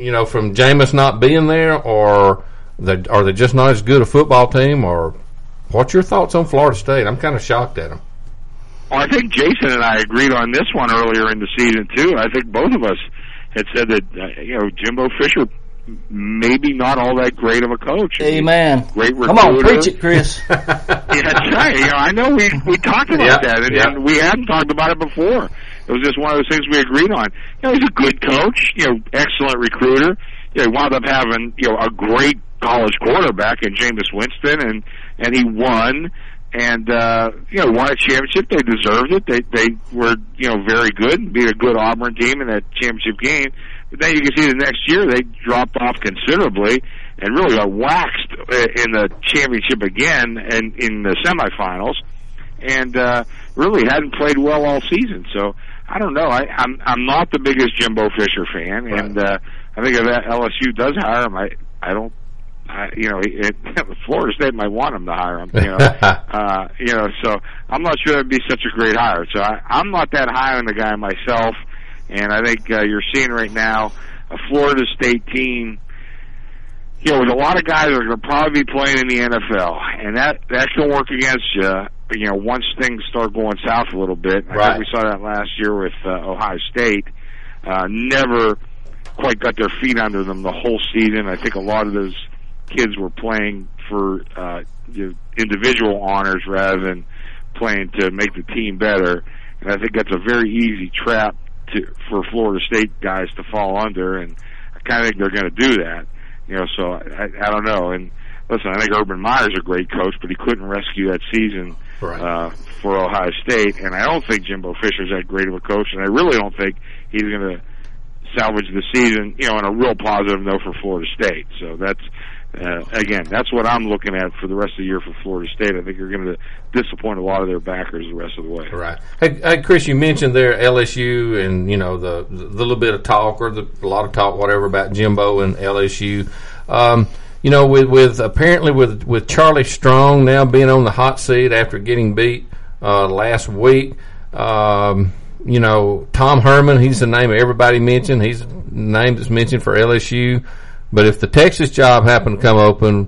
Jameis not being there, or are they just not as good a football team, or What's your thoughts on Florida State? I'm kind of shocked at them. Well, I think Jason and I agreed on this one earlier in the season too. I think both of us had said that Jimbo Fisher maybe not all that great of a coach. Amen. Great recruiter. Come on, preach it, Chris. Yeah, that's right. I know we talked about that, and we hadn't talked about it before. It was just one of those things we agreed on. He's a good coach. Excellent recruiter. He wound up having a great college quarterback in Jameis Winston, and he won. And won a championship. They deserved it. They were very good and beat a good Auburn team in that championship game. But then you can see the next year they dropped off considerably and really got waxed in the championship again and in the semifinals, and really hadn't played well all season. So I don't know. I'm not the biggest Jimbo Fisher fan, right. And I think if LSU does hire him, I don't. Florida State might want him to hire him. So I'm not sure it'd be such a great hire. So I'm not that high on the guy myself, and I think you're seeing right now a Florida State team, with a lot of guys that are going to probably be playing in the NFL, and that can work against you. Once things start going south a little bit. Right. I think we saw that last year with Ohio State. Never quite got their feet under them the whole season. I think a lot of those kids were playing for individual honors rather than playing to make the team better, and I think that's a very easy trap for Florida State guys to fall under, and I kind of think they're going to do that. So I don't know. And listen, I think Urban Meyer's a great coach, but he couldn't rescue that season for Ohio State, and I don't think Jimbo Fisher's that great of a coach, and I really don't think he's going to salvage the season, on a real positive note for Florida State. So that's again, that's what I'm looking at for the rest of the year for Florida State. I think they're going to disappoint a lot of their backers the rest of the way. Right. Hey, Chris, you mentioned there LSU and the little bit of talk or a lot of talk, whatever, about Jimbo and LSU. With Charlie Strong now being on the hot seat after getting beat last week. Tom Herman, he's the name everybody mentioned. He's the name that's mentioned for LSU. But if the Texas job happened to come open,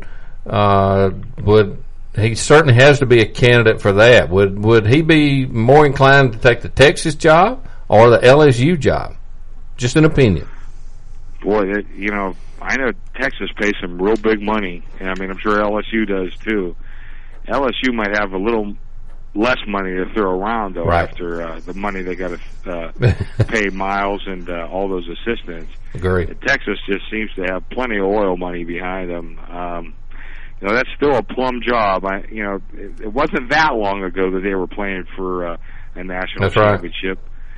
he certainly has to be a candidate for that. Would he be more inclined to take the Texas job or the LSU job? Just an opinion. Boy, I know Texas pays some real big money. I'm sure LSU does too. LSU might have a little less money to throw around, though, after the money they got to pay Miles and all those assistants. Agree. Texas just seems to have plenty of oil money behind them. That's still a plum job. It wasn't that long ago that they were playing for a national championship.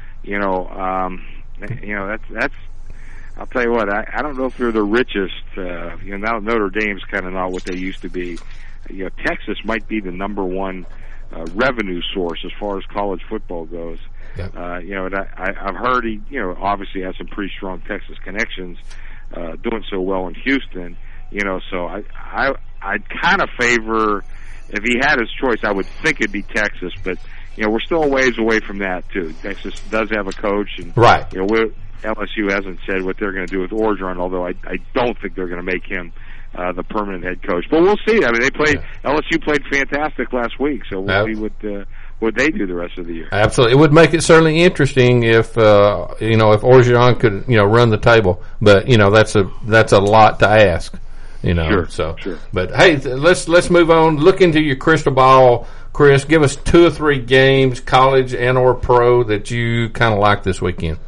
That's. I'll tell you what. I don't know if they're the richest. Now Notre Dame's kind of not what they used to be. Texas might be the number one revenue source as far as college football goes. Yep. I've heard he, obviously has some pretty strong Texas connections, doing so well in Houston. So I'd kind of favor, if he had his choice, I would think it'd be Texas, but we're still a ways away from that too. Texas does have a coach, and LSU hasn't said what they're going to do with Orgeron, although I don't think they're going to make him the permanent head coach. But we'll see. LSU played fantastic last week, so we'll see what they do the rest of the year. Absolutely. It would make it certainly interesting if if Orgeron could run the table, but that's a lot to ask. Sure. But hey, let's move on. Look into your crystal ball, Chris. Give us 2 or 3 games, college and or pro, that you kind of like this weekend.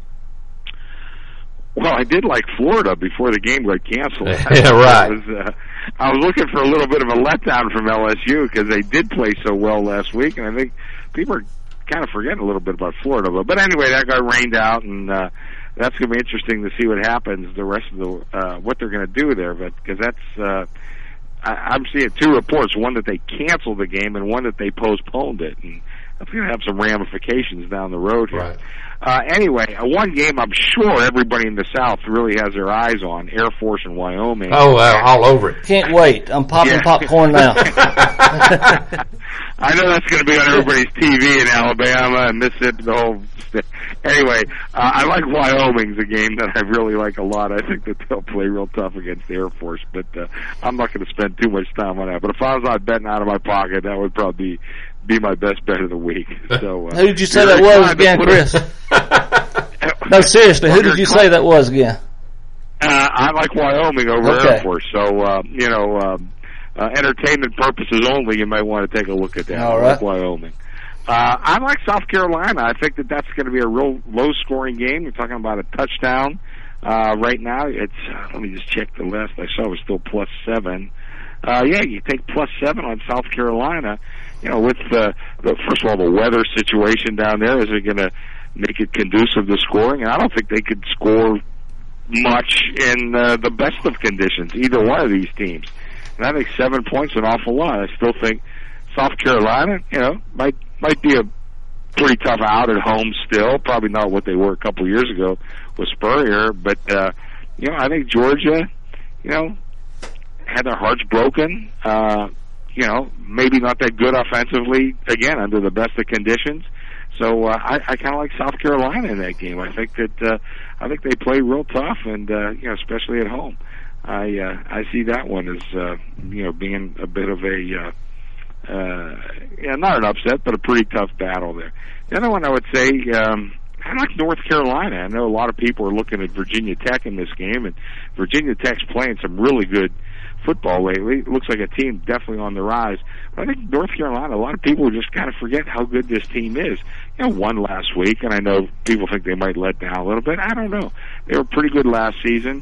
Well, I did like Florida before the game got canceled. Yeah, right. I was looking for a little bit of a letdown from LSU because they did play so well last week, and I think people are kind of forgetting a little bit about Florida. But anyway, that got rained out, and that's going to be interesting to see what happens the rest of the what they're going to do there. But because that's I'm seeing 2 reports: one that they canceled the game, and one that they postponed it, and that's going to have some ramifications down the road here. Right. Anyway, one game I'm sure everybody in the South really has their eyes on: Air Force and Wyoming. Oh, all over it. Can't wait. I'm popping popcorn now. I know that's going to be on everybody's TV in Alabama and Mississippi, the whole. Anyway, I like Wyoming's a game that I really like a lot. I think that they'll play real tough against the Air Force, but I'm not going to spend too much time on that. But if I was not betting out of my pocket, that would probably be my best bet of the week. So, who did you say that was again, Chris? No, seriously, who did you say that was again? I like Wyoming over Air Force. So, entertainment purposes only, you might want to take a look at that. All right. I like right. Wyoming. I like South Carolina. I think that that's going to be a real low-scoring game. We're talking about a touchdown right now. It's let me just check the list. I saw it was still +7. You take +7 on South Carolina. You know, with the first of all, the weather situation down there, is it going to make it conducive to scoring? And I don't think they could score much in the best of conditions, either one of these teams. And I think 7 points is an awful lot. I still think South Carolina, might be a pretty tough out at home still. Probably not what they were a couple of years ago with Spurrier. But, I think Georgia, had their hearts broken. Maybe not that good offensively, again, under the best of conditions. So I kind of like South Carolina in that game. I think that they play real tough, and especially at home. I see that one as being a bit of a not an upset, but a pretty tough battle there. The other one I would say, I like North Carolina. I know a lot of people are looking at Virginia Tech in this game, and Virginia Tech's playing some really good football lately. It looks like a team definitely on the rise. But I think North Carolina, a lot of people just kind of forget how good this team is. Won last week, and I know people think they might let down a little bit. I don't know. They were pretty good last season.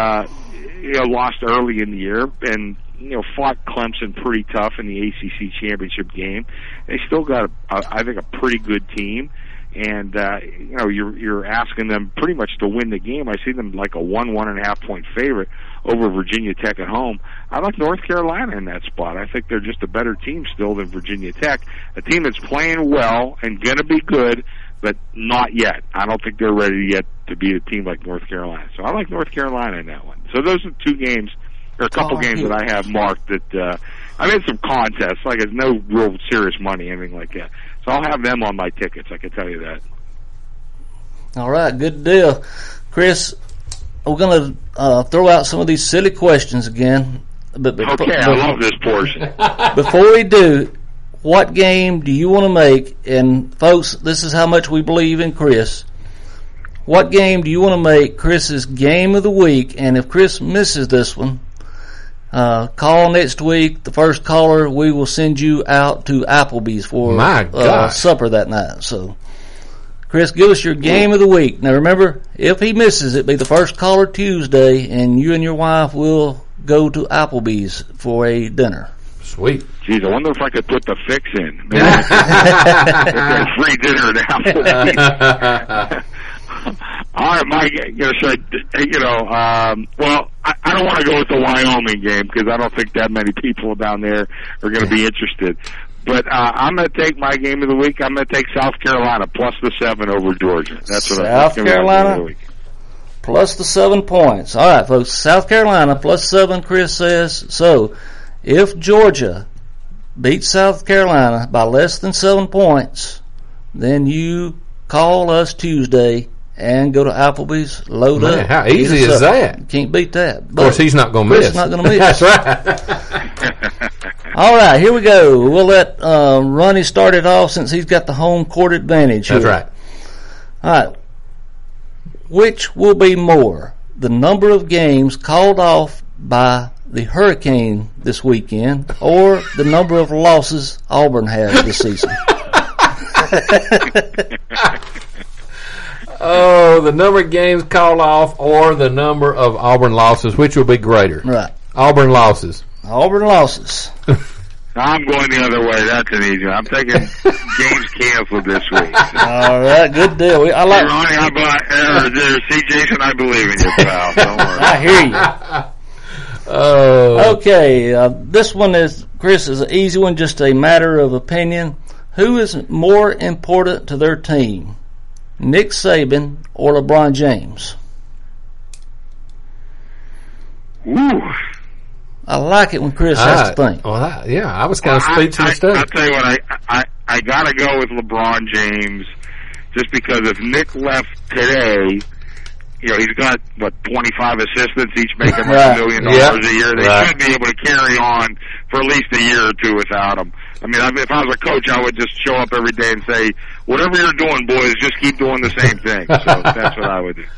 Lost early in the year, and fought Clemson pretty tough in the ACC championship game. They still got, I think, a pretty good team, and you're asking them pretty much to win the game. I see them like a 1.5 point favorite over Virginia Tech at home. I like North Carolina in that spot. I think they're just a better team still than Virginia Tech, a team that's playing well and going to be good, but not yet. I don't think they're ready yet to beat a team like North Carolina. So I like North Carolina in that one. So those are two games, or a couple games that I have marked that I'm in some contests. Like, it's no real serious money, anything like that. So I'll have them on my tickets, I can tell you that. All right, good deal. Chris, we're going to throw out some of these silly questions again. But I love this portion. Before we do, what game do you want to make? And, folks, this is how much we believe in Chris. What game do you want to make Chris's game of the week? And if Chris misses this one, call next week. The first caller, we will send you out to Applebee's for supper that night. So, Chris, give us your game of the week. Now, remember, if he misses it, be the first caller Tuesday, and you and your wife will go to Applebee's for a dinner. Sweet. Geez, I wonder if I could put the fix in. Maybe a free dinner at Applebee's. All right, Mike. I don't want to go with the Wyoming game because I don't think that many people down there are going to be interested. But I'm going to take my game of the week. I'm going to take South Carolina plus the 7 over Georgia. That's what I'm South Carolina plus the 7 points. All right, folks. South Carolina plus 7. Chris says so. If Georgia beats South Carolina by less than 7 points, then you call us Tuesday and go to Applebee's, load up. How easy is that? You can't beat that. But of course, he's not going to miss. He's not going to miss. That's right. All right, here we go. We'll let Ronnie start it off since he's got the home court advantage here. That's right. All right. Which will be more, the number of games called off by the Hurricane this weekend or the number of losses Auburn has this season? Oh, the number of games called off or the number of Auburn losses, which will be greater? Right. Auburn losses. Auburn losses. I'm going the other way. That's an easy one. I'm taking games canceled this week. All right, good deal. I like Ronnie, see, Jason, I believe in you, pal. Don't worry. I hear you. Okay, this one is, Chris, is an easy one, just a matter of opinion. Who is more important to their team, Nick Saban or LeBron James? Ooh. I like it when Chris has to think. Well, I was kind of speechless too. I'll tell you what, I got to go with LeBron James just because if Nick left today, he's got, 25 assistants, each making $1 million a year. They should be able to carry on for at least a year or two without him. I mean, if I was a coach, I would just show up every day and say, whatever you're doing, boys, just keep doing the same thing. So that's what I would do.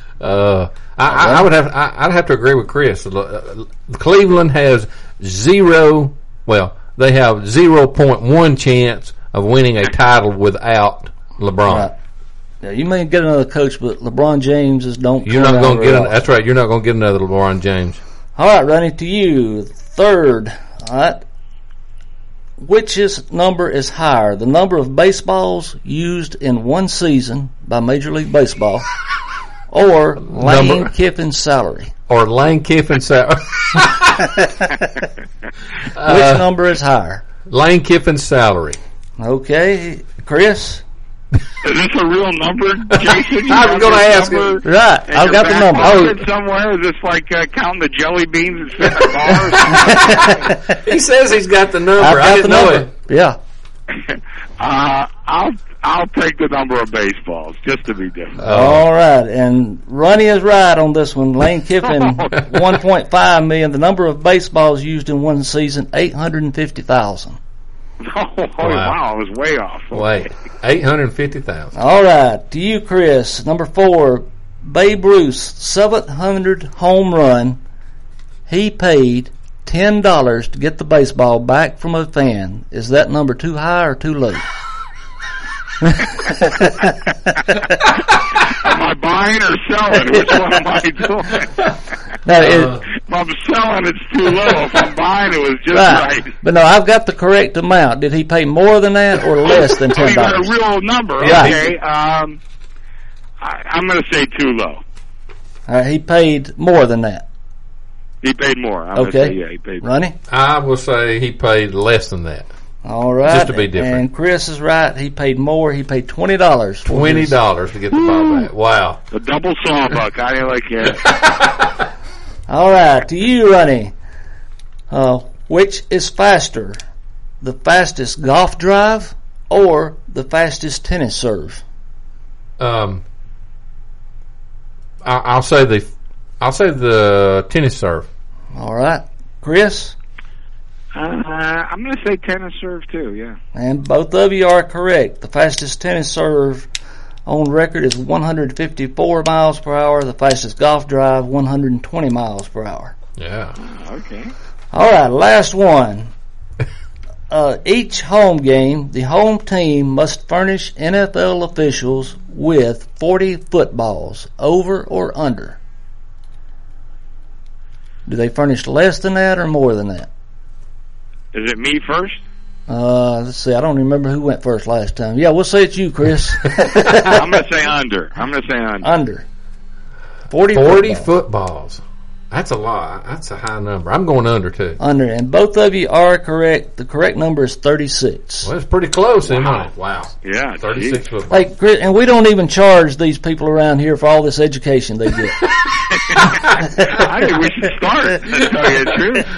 I'd have to agree with Chris. Cleveland has they have 0.1 chance of winning a title without LeBron. Right. Yeah, you may get another coach, but LeBron James You're not going to get. That's right. You're not going to get another LeBron James. All right, Ronnie, to you, third. All right. Which number is higher? The number of baseballs used in one season by Major League Baseball, or Lane Kiffin's salary? Or Lane Kiffin's salary. Which number is higher? Lane Kiffin's salary. Okay, Chris. Is this a real number, Jason? I was going to ask you. Right, I've got the number. Somewhere? Is this like counting the jelly beans and sitting at bars? He says he's got the number. I didn't know it. Yeah. I'll take the number of baseballs just to be different. All right, and Ronnie is right on this one. Lane Kiffin, 1.5 million. The number of baseballs used in one season, 850,000. Wow, I was way off. Wait, 850,000. All right, to you, Chris. Number 4, Babe Ruth's 700 home run. He paid $10 to get the baseball back from a fan. Is that number too high or too low? Am I buying or selling? Which one am I doing? If I'm selling, it's too low. If I'm buying, it was just right. But no, I've got the correct amount. Did he pay more than that or less than $10? You got a real number. Yeah. Okay. I'm going to say too low. All right, he paid more than that. He paid more. I'm okay. Gonna say, he paid more. Ronnie? I will say he paid less than that. All right. Just to be different. And Chris is right. He paid more. He paid $20. $20 to get the ball back. Wow. A double sawbuck. I didn't like it. All right. To you, Ronnie. Which is faster? The fastest golf drive or the fastest tennis serve? I'll say the tennis serve. All right. Chris? I'm going to say tennis serve too, yeah. And both of you are correct. The fastest tennis serve on record is 154 miles per hour. The fastest golf drive, 120 miles per hour. Yeah. Okay. All right, last one. Each home game, the home team must furnish NFL officials with 40 footballs, over or under. Do they furnish less than that or more than that? Is it me first? Let's see. I don't remember who went first last time. Yeah, we'll say it's you, Chris. I'm going to say under. Under. 40 footballs. That's a lot. That's a high number. I'm going under, too. Under. And both of you are correct. The correct number is 36. Well, it's pretty close, isn't it? Wow. Yeah. 36 footballs. Like, Chris, and we don't even charge these people around here for all this education they get. I think we should start. To tell you the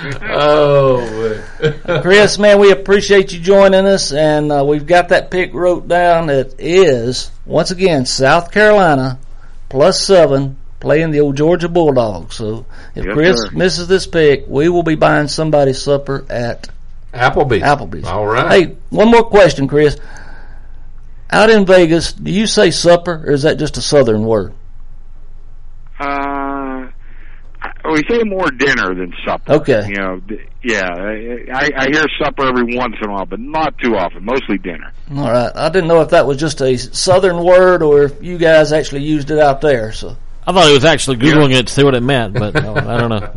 truth. Oh, Chris, man, we appreciate you joining us, and we've got that pick wrote down. It is, once again, South Carolina +7 playing the old Georgia Bulldogs. So if Chris misses this pick, we will be buying somebody supper at Applebee's. All right. Hey, one more question, Chris. Out in Vegas, do you say supper, or is that just a Southern word? We say more dinner than supper. Okay. You know, I hear supper every once in a while, but not too often. Mostly dinner. All right. I didn't know if that was just a Southern word or if you guys actually used it out there. So I thought he was actually Googling it to see what it meant, but I don't know.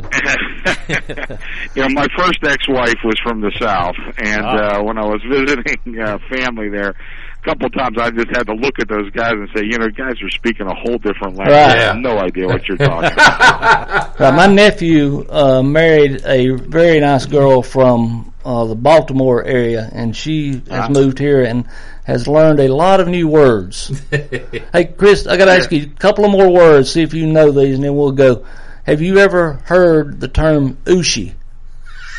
My first ex-wife was from the South, and when I was visiting family there, a couple of times I just had to look at those guys and say, guys are speaking a whole different language. Right. I have no idea what you're talking about. Right. My nephew married a very nice girl from the Baltimore area, and she has moved here and has learned a lot of new words. Hey, Chris, I got to ask you a couple of more words, see if you know these, and then we'll go. Have you ever heard the term Ooshi?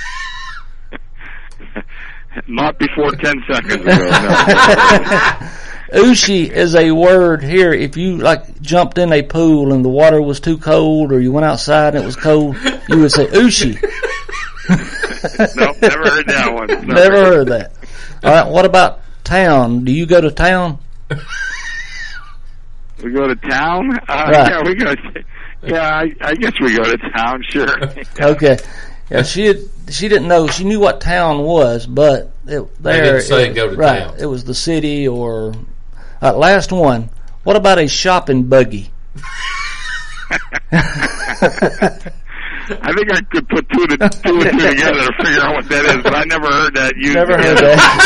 Not before 10 seconds ago. No. Ooshie is a word here. If you like jumped in a pool and the water was too cold, or you went outside and it was cold, you would say ooshie. Nope, never heard that one. Never heard that. All right, what about town? Do you go to town? We go to town? Right. Yeah, we go. I guess we go to town. Sure. Okay. Yeah, she didn't know. She knew what town was, but they didn't say go to right, town. It was the city or last one. What about a shopping buggy? I think I could put two and two together to figure out what that is, but I never heard that used. Never heard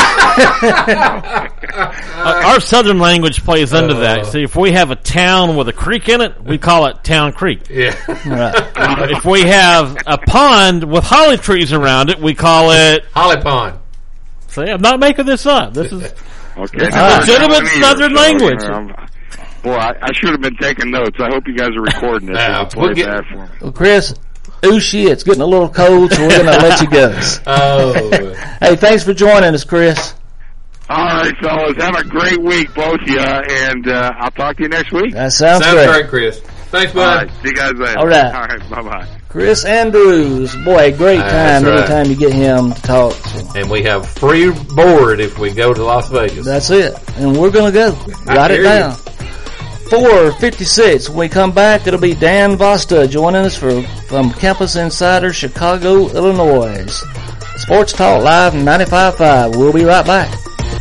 that. Our southern language plays into that. See, if we have a town with a creek in it, we call it Town Creek. Yeah. Right. If we have a pond with holly trees around it, we call it Holly Pond. See, I'm not making this up. This is Okay. legitimate southern language. Boy, I should have been taking notes. I hope you guys are recording this. We'll get that for me. Well, Chris, Ooshie, it's getting a little cold, so we're going to let you go. Oh. Hey, thanks for joining us, Chris. All right, fellas. Have a great week, both of you, and I'll talk to you next week. That sounds great, Chris. Thanks, bud. All right. See you guys later. All right. All right. Bye-bye. Chris Andrews. Boy, a great time That's right. anytime you get him to talk. So. And we have free board if we go to Las Vegas. That's it. And we're going to go. Write it down. 4:56. When we come back, it'll be Dan Vosta joining us from Campus Insider, Chicago, Illinois. Sports Talk Live 95.5. We'll be right back.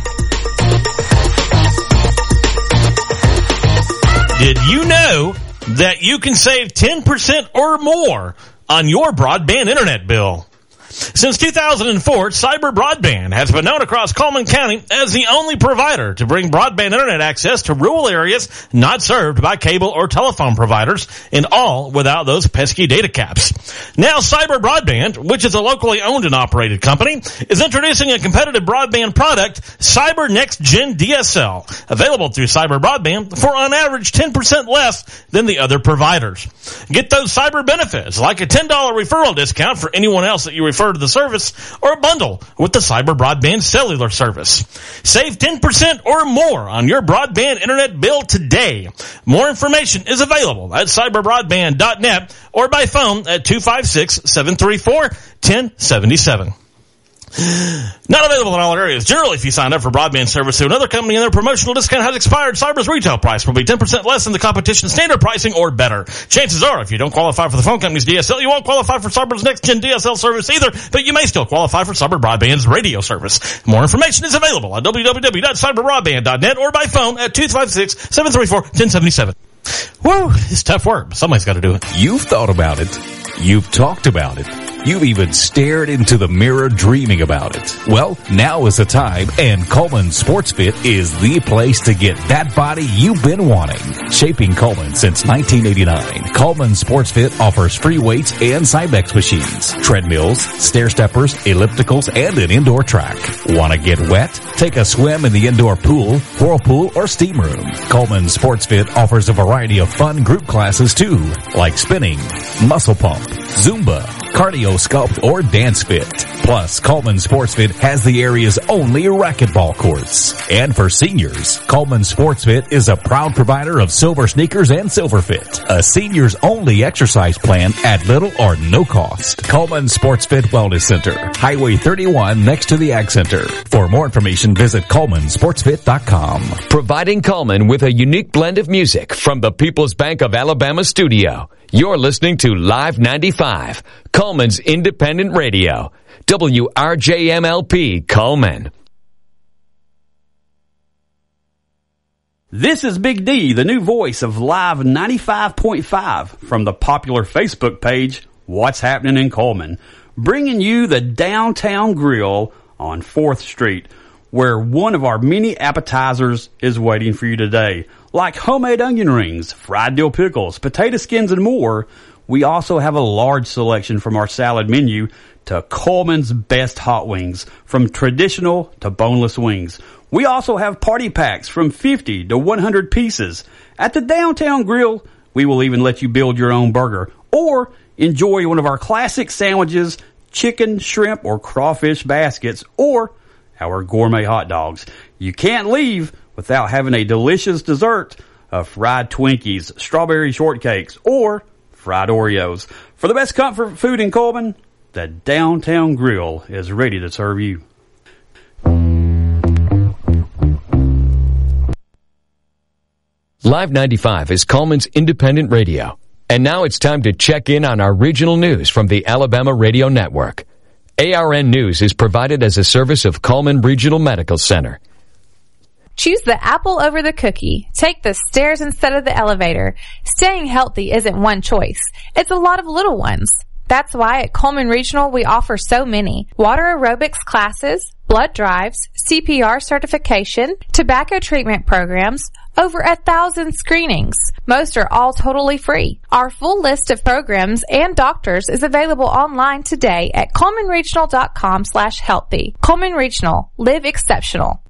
Did you know that you can save 10% or more on your broadband internet bill? Since 2004, Cyber Broadband has been known across Coleman County as the only provider to bring broadband internet access to rural areas not served by cable or telephone providers, and all without those pesky data caps. Now Cyber Broadband, which is a locally owned and operated company, is introducing a competitive broadband product, Cyber Next Gen DSL, available through Cyber Broadband for on average 10% less than the other providers. Get those cyber benefits like a $10 referral discount for anyone else that you refer to the service, or a bundle with the Cyber Broadband cellular service. Save 10% or more on your broadband internet bill today. More information is available at cyberbroadband.net or by phone at 256-734-1077. Not available in all areas. Generally, if you sign up for broadband service through another company and their promotional discount has expired, Cyber's retail price will be 10% less than the competition's standard pricing or better. Chances are, if you don't qualify for the phone company's DSL, you won't qualify for Cyber's Next Gen DSL service either, but you may still qualify for Cyber Broadband's radio service. More information is available at www.cyberbroadband.net or by phone at 256-734-1077. Whoa, it's tough work, but somebody's got to do it. You've thought about it. You've talked about it. You've even stared into the mirror dreaming about it. Well, now is the time, and Coleman Sports Fit is the place to get that body you've been wanting. Shaping Coleman since 1989, Coleman Sports Fit offers free weights and Cybex machines, treadmills, stair steppers, ellipticals, and an indoor track. Want to get wet? Take a swim in the indoor pool, whirlpool, or steam room. Coleman Sports Fit offers a variety of fun group classes too, like spinning, muscle pump, Zumba, cardio sculpt, or dance fit. Plus, Coleman Sports Fit has the area's only racquetball courts. And for seniors, Coleman Sports Fit is a proud provider of Silver Sneakers and Silver Fit, a seniors only exercise plan at little or no cost. Coleman Sports Fit Wellness Center, Highway 31 next to the Ag Center. For more information, visit ColemanSportsFit.com. Providing Coleman with a unique blend of music from the People's Bank of Alabama studio. You're listening to Live 95, Coleman's independent radio. WRJMLP Coleman. This is Big D, the new voice of Live 95.5 from the popular Facebook page, What's Happening in Coleman, bringing you the Downtown Grill on 4th Street, where one of our many appetizers is waiting for you today. Like homemade onion rings, fried dill pickles, potato skins, and more. We also have a large selection from our salad menu to Coleman's best hot wings, from traditional to boneless wings. We also have party packs from 50 to 100 pieces. At the Downtown Grill, we will even let you build your own burger or enjoy one of our classic sandwiches, chicken, shrimp, or crawfish baskets, or our gourmet hot dogs. You can't leave without having a delicious dessert of fried Twinkies, strawberry shortcakes, or fried Oreos. For the best comfort food in Coleman, the Downtown Grill is ready to serve you. Live 95 is Coleman's independent radio. And now it's time to check in on our regional news from the Alabama Radio Network. ARN News is provided as a service of Coleman Regional Medical Center. Choose the apple over the cookie. Take the stairs instead of the elevator. Staying healthy isn't one choice. It's a lot of little ones. That's why at Coleman Regional we offer so many. Water aerobics classes, blood drives, CPR certification, tobacco treatment programs, over 1,000 screenings. Most are all totally free. Our full list of programs and doctors is available online today at colemanregional.com/healthy. Coleman Regional. Live exceptional.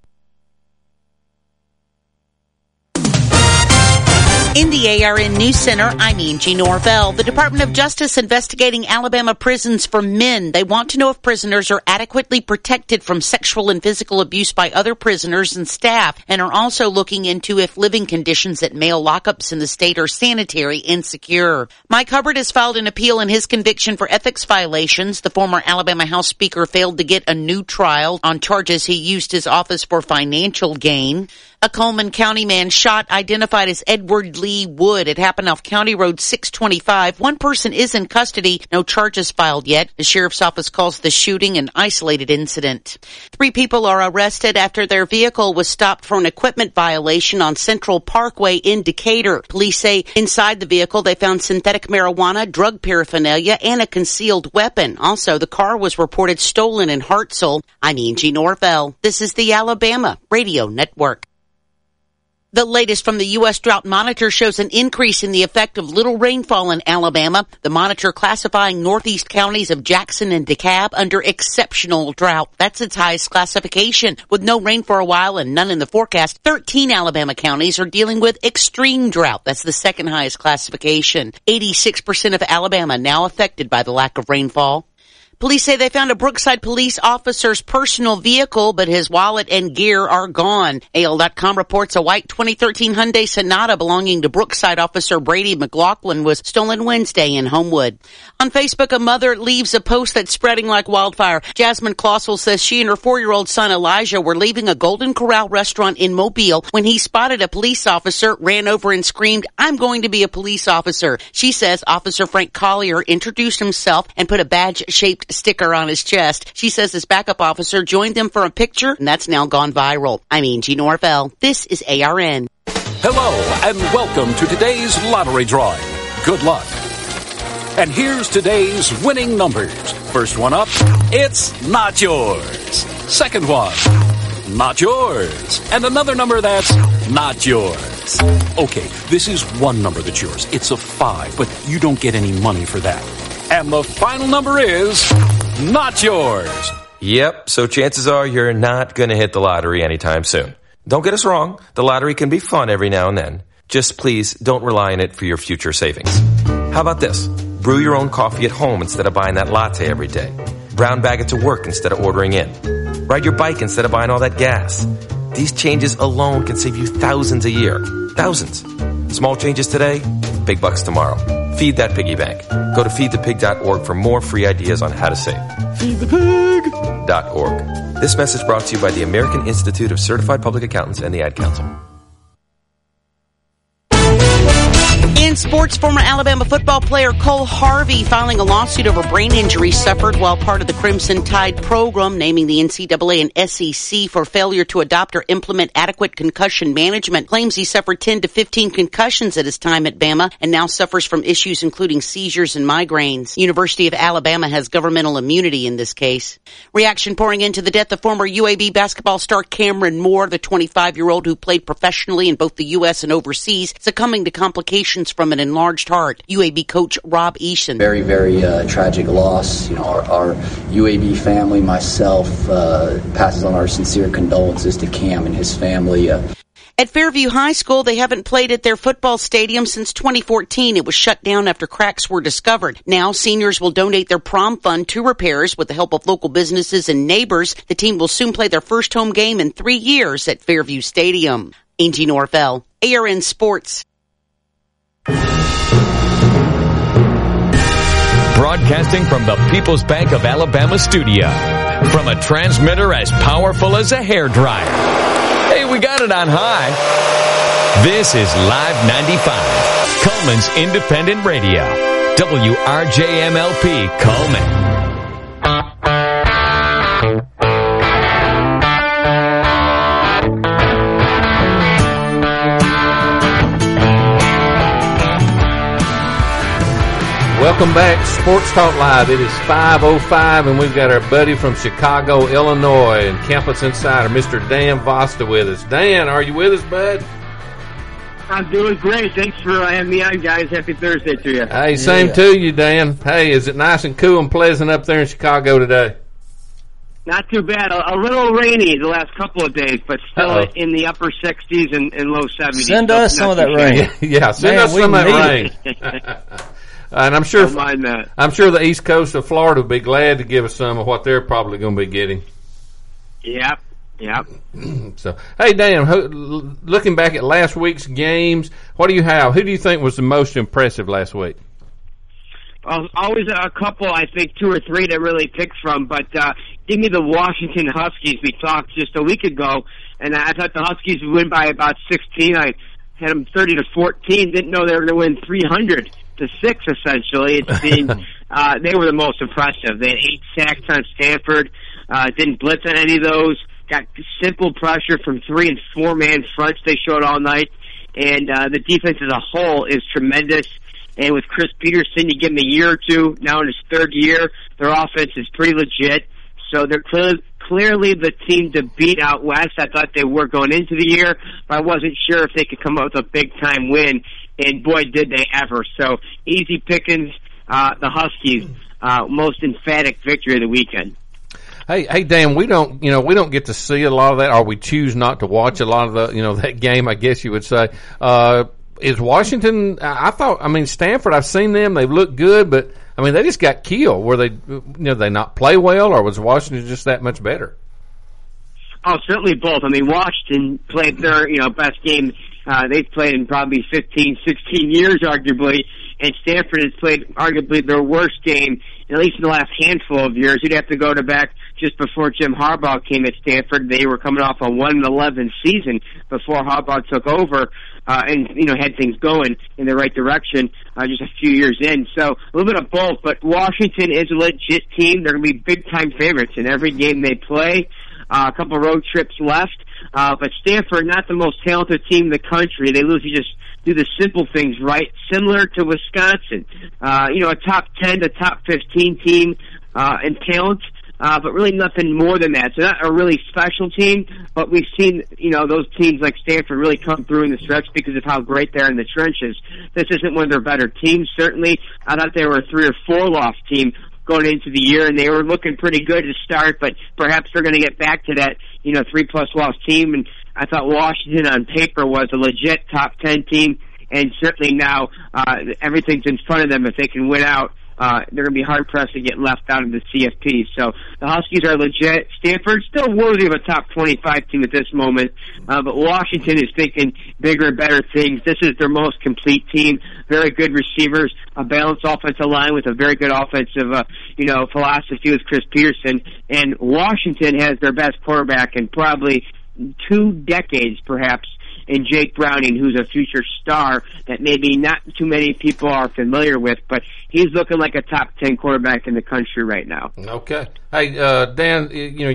In the ARN News Center, I'm Angie Norvell. The Department of Justice investigating Alabama prisons for men. They want to know if prisoners are adequately protected from sexual and physical abuse by other prisoners and staff, and are also looking into if living conditions at male lockups in the state are sanitary and secure. Mike Hubbard has filed an appeal in his conviction for ethics violations. The former Alabama House Speaker failed to get a new trial on charges he used his office for financial gain. A Coleman County man shot, identified as Edward Lee Wood. It happened off County Road 625. One person is in custody. No charges filed yet. The sheriff's office calls the shooting an isolated incident. 3 people are arrested after their vehicle was stopped for an equipment violation on Central Parkway in Decatur. Police say inside the vehicle they found synthetic marijuana, drug paraphernalia, and a concealed weapon. Also, the car was reported stolen in Hartselle. I'm Angie Norvell. This is the Alabama Radio Network. The latest from the U.S. Drought Monitor shows an increase in the effect of little rainfall in Alabama. The monitor classifying northeast counties of Jackson and DeKalb under exceptional drought. That's its highest classification. With no rain for a while and none in the forecast, 13 Alabama counties are dealing with extreme drought. That's the second highest classification. 86% of Alabama now affected by the lack of rainfall. Police say they found a Brookside police officer's personal vehicle, but his wallet and gear are gone. AL.com reports a white 2013 Hyundai Sonata belonging to Brookside officer Brady McLaughlin was stolen Wednesday in Homewood. On Facebook, a mother leaves a post that's spreading like wildfire. Jasmine Clausel says she and her 4-year-old son Elijah were leaving a Golden Corral restaurant in Mobile when he spotted a police officer, ran over and screamed, "I'm going to be a police officer." She says Officer Frank Collier introduced himself and put a badge-shaped sticker on his chest. She says his backup officer joined them for a picture, and that's now gone viral. I'm Angie Norvell. This is ARN. Hello, and welcome to today's lottery drawing. Good luck. And here's today's winning numbers. First one up, it's not yours. Second one, not yours. And another number that's not yours. Okay, this is one number that's yours. It's a 5, but you don't get any money for that. And the final number is not yours. Yep, so chances are you're not going to hit the lottery anytime soon. Don't get us wrong, the lottery can be fun every now and then. Just please don't rely on it for your future savings. How about this? Brew your own coffee at home instead of buying that latte every day. Brown bag it to work instead of ordering in. Ride your bike instead of buying all that gas. These changes alone can save you thousands a year. Thousands. Small changes today, big bucks tomorrow. Feed that piggy bank. Go to feedthepig.org for more free ideas on how to save. Feedthepig.org. This message brought to you by the American Institute of Certified Public Accountants and the Ad Council. In sports, former Alabama football player Cole Harvey filing a lawsuit over brain injury suffered while part of the Crimson Tide program, naming the NCAA and SEC for failure to adopt or implement adequate concussion management. Claims he suffered 10 to 15 concussions at his time at Bama and now suffers from issues including seizures and migraines. University of Alabama has governmental immunity in this case. Reaction pouring into the death of former UAB basketball star Cameron Moore, the 25-year-old who played professionally in both the U.S. and overseas, succumbing to complications from an enlarged heart. UAB coach Rob Easton. Very, very tragic loss. You know, our UAB family, myself, passes on our sincere condolences to Cam and his family. At Fairview High School, they haven't played at their football stadium since 2014. It was shut down after cracks were discovered. Now, seniors will donate their prom fund to repairs with the help of local businesses and neighbors. The team will soon play their first home game in 3 years at Fairview Stadium. Angie Norvell, ARN Sports. Broadcasting from the People's Bank of Alabama studio. From a transmitter as powerful as a hairdryer. Hey, we got it on high. This is Live 95, Coleman's Independent Radio. WRJMLP Coleman. Welcome back, Sports Talk Live. It is 5:05, and we've got our buddy from Chicago, Illinois, and Campus Insider, Mr. Dan Vosta, with us. Dan, are you with us, bud? I'm doing great. Thanks for having me on, guys. Happy Thursday to you. Hey, same to you, Dan. Hey, is it nice and cool and pleasant up there in Chicago today? Not too bad. A little rainy the last couple of days, but still in the upper 60s and low 70s. Send us some of that rain. Yeah, send us some of that rain. And I'm sure the East Coast of Florida would be glad to give us some of what they're probably going to be getting. Yep. So, hey, Dan, looking back at last week's games, what do you have? Who do you think was the most impressive last week? Always a couple, I think 2 or 3 to really pick from, but give me the Washington Huskies. We talked just a week ago, and I thought the Huskies would win by about 16. I had them 30-14. Didn't know they were going to win 300-6, essentially. It seemed they were the most impressive. They had 8 sacks on Stanford, didn't blitz on any of those, got simple pressure from 3- and 4-man fronts they showed all night, and the defense as a whole is tremendous. And with Chris Peterson, you give him a year or two, now in his 3rd year, their offense is pretty legit. So they're clearly the team to beat out west. I thought they were going into the year, but I wasn't sure if they could come up with a big-time win, and boy, did they ever. So easy pickings, the Huskies, most emphatic victory of the weekend. Hey, Dan, we don't get to see a lot of that, or we choose not to watch a lot of that game, I guess you would say. Is Washington, Stanford, I've seen them, they've looked good, but, they just got killed. Were they, they not play well, or was Washington just that much better? Oh, certainly both. Washington played their, best game they've played in probably 15, 16 years, arguably, and Stanford has played arguably their worst game, at least in the last handful of years. You'd have to go to back just before Jim Harbaugh came at Stanford. They were coming off a 1-11 season before Harbaugh took over, and had things going in the right direction just a few years in. So a little bit of both, but Washington is a legit team. They're going to be big-time favorites in every game they play. A couple road trips left, but Stanford, not the most talented team in the country. They usually just do the simple things right, similar to Wisconsin. A top 10 to top 15 team in talent, but really nothing more than that. So not a really special team, but we've seen, those teams like Stanford really come through in the stretch because of how great they are in the trenches. This isn't one of their better teams, certainly. I thought they were a 3 or 4 loss team going into the year, and they were looking pretty good to start, but perhaps they're going to get back to that, 3+ loss team. And I thought Washington on paper was a legit top 10 team, and certainly now everything's in front of them. If they can win out, they're going to be hard-pressed to get left out of the CFP. So the Huskies are legit. Stanford still worthy of a top 25 team at this moment, but Washington is thinking bigger and better things. This is their most complete team. Very good receivers, a balanced offensive line with a very good offensive, philosophy with Chris Peterson. And Washington has their best quarterback in probably 2 decades, perhaps, in Jake Browning, who's a future star that maybe not too many people are familiar with, but he's looking like a top 10 quarterback in the country right now. Okay. Hey, Dan,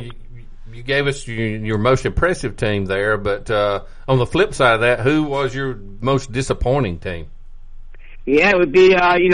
you gave us your most impressive team there, but on the flip side of that, who was your most disappointing team? Yeah, it would be,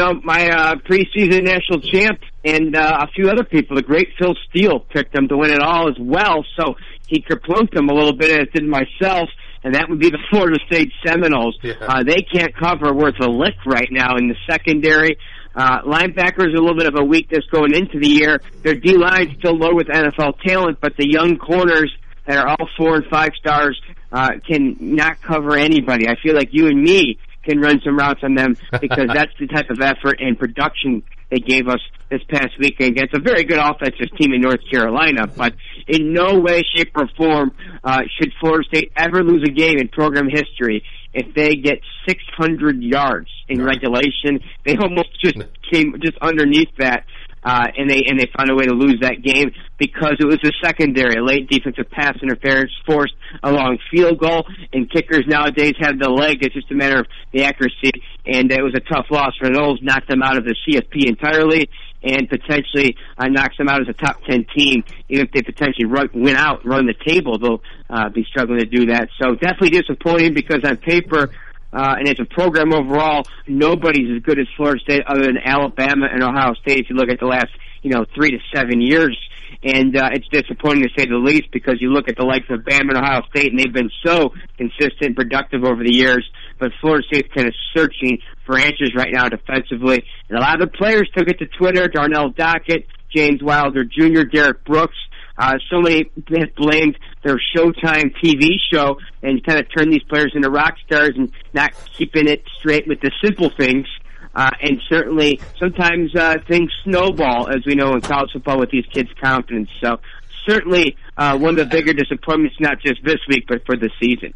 my preseason national champ and a few other people. The great Phil Steele picked them to win it all as well, so he kerplunked them a little bit, as did myself, and that would be the Florida State Seminoles. Yeah. They can't cover worth a lick right now in the secondary. Linebackers are a little bit of a weakness going into the year. Their D-line still low with NFL talent, but the young corners that are all 4 and 5 stars, can not cover anybody. I feel like you and me can run some routes on them because that's the type of effort and production they gave us this past weekend against a very good offensive team in North Carolina. But in no way, shape, or form should Florida State ever lose a game in program history if they get 600 yards in regulation. They almost just came just underneath that. And they found a way to lose that game because it was the secondary, late defensive pass interference forced a long field goal, and kickers nowadays have the leg. It's just a matter of the accuracy, and it was a tough loss for those. Knocked them out of the CFP entirely, and potentially knocks them out as a top 10 team. Even if they potentially win out and run the table, they'll be struggling to do that. So definitely disappointing because on paper, and as a program overall, nobody's as good as Florida State other than Alabama and Ohio State if you look at the last, 3 to 7 years. And it's disappointing to say the least because you look at the likes of Bama and Ohio State and they've been so consistent and productive over the years. But Florida State's kind of searching for answers right now defensively. And a lot of the players took it to Twitter. Darnell Dockett, James Wilder Jr., Derek Brooks. So many have blamed their Showtime TV show and kind of turned these players into rock stars and not keeping it straight with the simple things. And certainly sometimes things snowball, as we know in college football, with these kids' confidence. So certainly one of the bigger disappointments, not just this week, but for the season.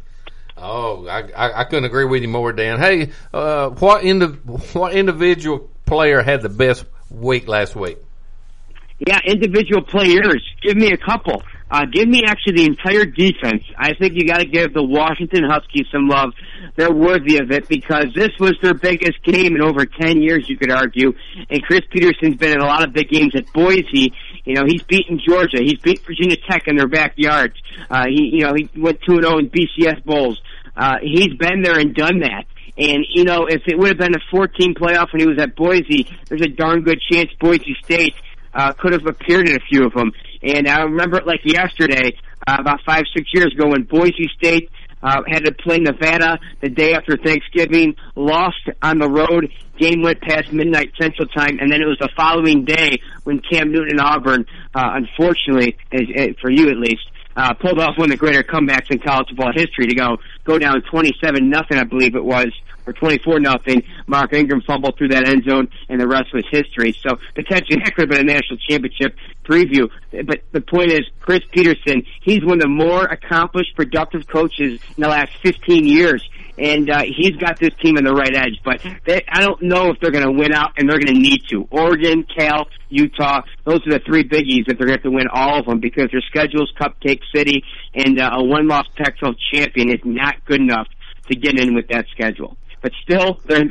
Oh, I couldn't agree with you more, Dan. Hey, what individual player had the best week last week? Yeah, individual players. Give me a couple. Give me actually the entire defense. I think you got to give the Washington Huskies some love. They're worthy of it because this was their biggest game in over 10 years, you could argue. And Chris Peterson's been in a lot of big games at Boise. He's beaten Georgia. He's beat Virginia Tech in their backyard. He went 2-0 in BCS Bowls. He's been there and done that. And, if it would have been a 14 playoff when he was at Boise, there's a darn good chance Boise State could have appeared in a few of them. And I remember it like yesterday, about 5-6 years ago when Boise State had to play Nevada the day after Thanksgiving, lost on the road, game went past midnight Central Time, and then it was the following day when Cam Newton and Auburn, unfortunately, for you at least, pulled off one of the greater comebacks in college football history to go down 27-0, I believe it was, or 24-0. Mark Ingram fumbled through that end zone, and the rest was history. So potentially that could have been a national championship preview. But the point is, Chris Peterson, he's one of the more accomplished, productive coaches in the last 15 years. And he's got this team on the right edge. But I don't know if they're going to win out, and they're going to need to. Oregon, Cal, Utah, those are the three biggies that they're going to have to win all of them because their schedule's Cupcake City, and a one-loss Pac-12 champion is not good enough to get in with that schedule. But still, they're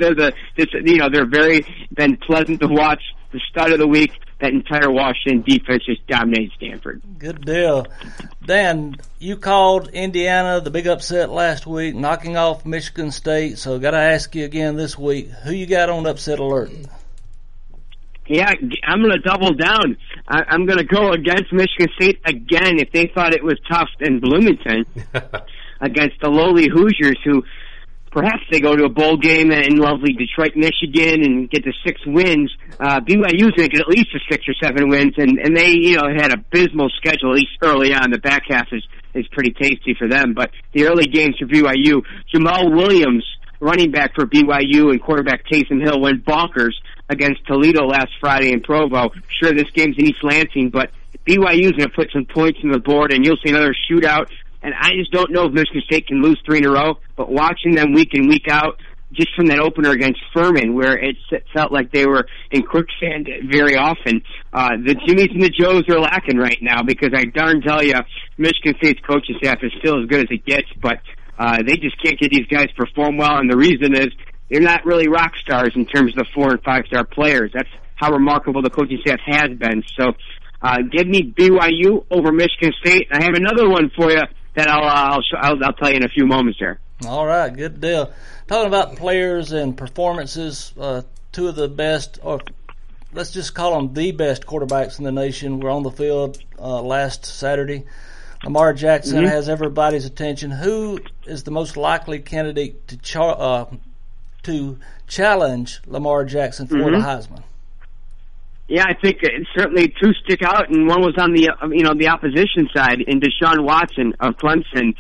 very been pleasant to watch. The start of the week, that entire Washington defense just dominated Stanford. Good deal. Dan, you called Indiana the big upset last week, knocking off Michigan State. So got to ask you again this week, who you got on upset alert? Yeah, I'm going to double down. I'm going to go against Michigan State again if they thought it was tough in Bloomington against the lowly Hoosiers who perhaps they go to a bowl game in lovely Detroit, Michigan, and get to 6 wins. BYU's going to get at least 6 or 7 wins, and they, had a abysmal schedule, at least early on. The back half is pretty tasty for them. But the early games for BYU, Jamal Williams, running back for BYU, and quarterback Taysom Hill went bonkers against Toledo last Friday in Provo. Sure, this game's in East Lansing, but BYU's going to put some points on the board, and you'll see another shootout. And I just don't know if Michigan State can lose 3 in a row, but watching them week in, week out, just from that opener against Furman, where it felt like they were in quicksand very often, the Jimmies and the Joes are lacking right now because I darn tell you, Michigan State's coaching staff is still as good as it gets, but they just can't get these guys to perform well, and the reason is they're not really rock stars in terms of the 4- and 5-star players. That's how remarkable the coaching staff has been. So give me BYU over Michigan State. I have another one for you that I'll tell you in a few moments here. All right, good deal. Talking about players and performances, 2 of the best, or let's just call them the best quarterbacks in the nation were on the field last Saturday. Lamar Jackson has everybody's attention. Who is the most likely candidate to challenge Lamar Jackson for the Heisman? Yeah, I think certainly 2 stick out, and one was on the the opposition side in Deshaun Watson of Clemson.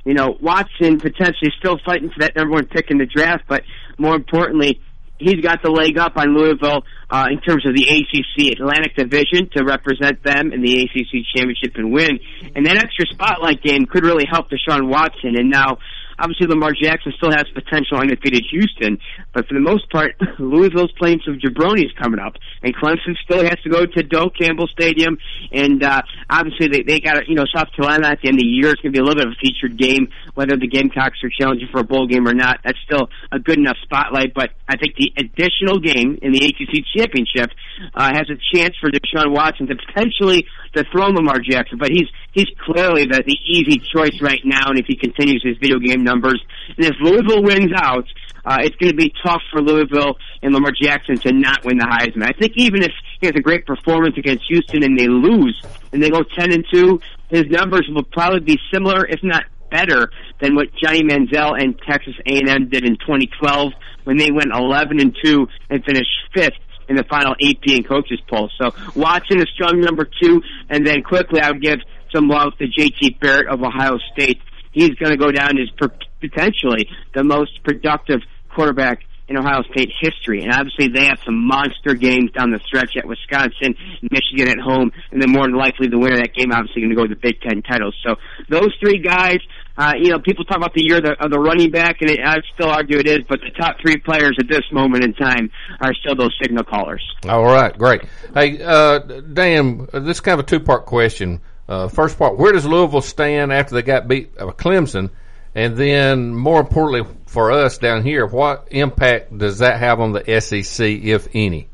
Watson potentially still fighting for that number one pick in the draft, but more importantly, he's got the leg up on Louisville in terms of the ACC Atlantic Division to represent them in the ACC championship and win. And that extra spotlight game could really help Deshaun Watson. And now, obviously, Lamar Jackson still has potential undefeated Houston, but for the most part, Louisville's playing some jabronis coming up, and Clemson still has to go to Doak Campbell Stadium, and obviously they got South Carolina at the end of the year. It's going to be a little bit of a featured game, whether the Gamecocks are challenging for a bowl game or not. That's still a good enough spotlight, but I think the additional game in the ACC championship has a chance for Deshaun Watson to potentially dethrone Lamar Jackson, but he's clearly the easy choice right now, and if he continues his video game numbers, and if Louisville wins out, it's going to be tough for Louisville and Lamar Jackson to not win the Heisman. I think even if he has a great performance against Houston and they lose and they go 10-2, his numbers will probably be similar, if not better, than what Johnny Manziel and Texas A&M did in 2012 when they went 11-2 and finished 5th in the final AP and coaches poll. So Watson is strong number 2, and then quickly I would give some love to J.T. Barrett of Ohio State. He's going to go down as potentially the most productive quarterback in Ohio State history. And obviously they have some monster games down the stretch at Wisconsin, Michigan at home, and then more than likely the winner of that game obviously going to go to the Big Ten titles. So those three guys, people talk about the year of the running back, and I'd still argue it is, but the top 3 players at this moment in time are still those signal callers. All right, great. Hey, Dan, this is kind of a 2-part question. First part, where does Louisville stand after they got beat by Clemson? And then, more importantly for us down here, what impact does that have on the SEC, if any?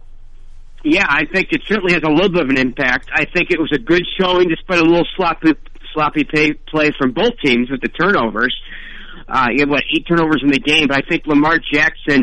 Yeah, I think it certainly has a little bit of an impact. I think it was a good showing despite a little sloppy play from both teams with the turnovers. You have, 8 turnovers in the game, but I think Lamar Jackson,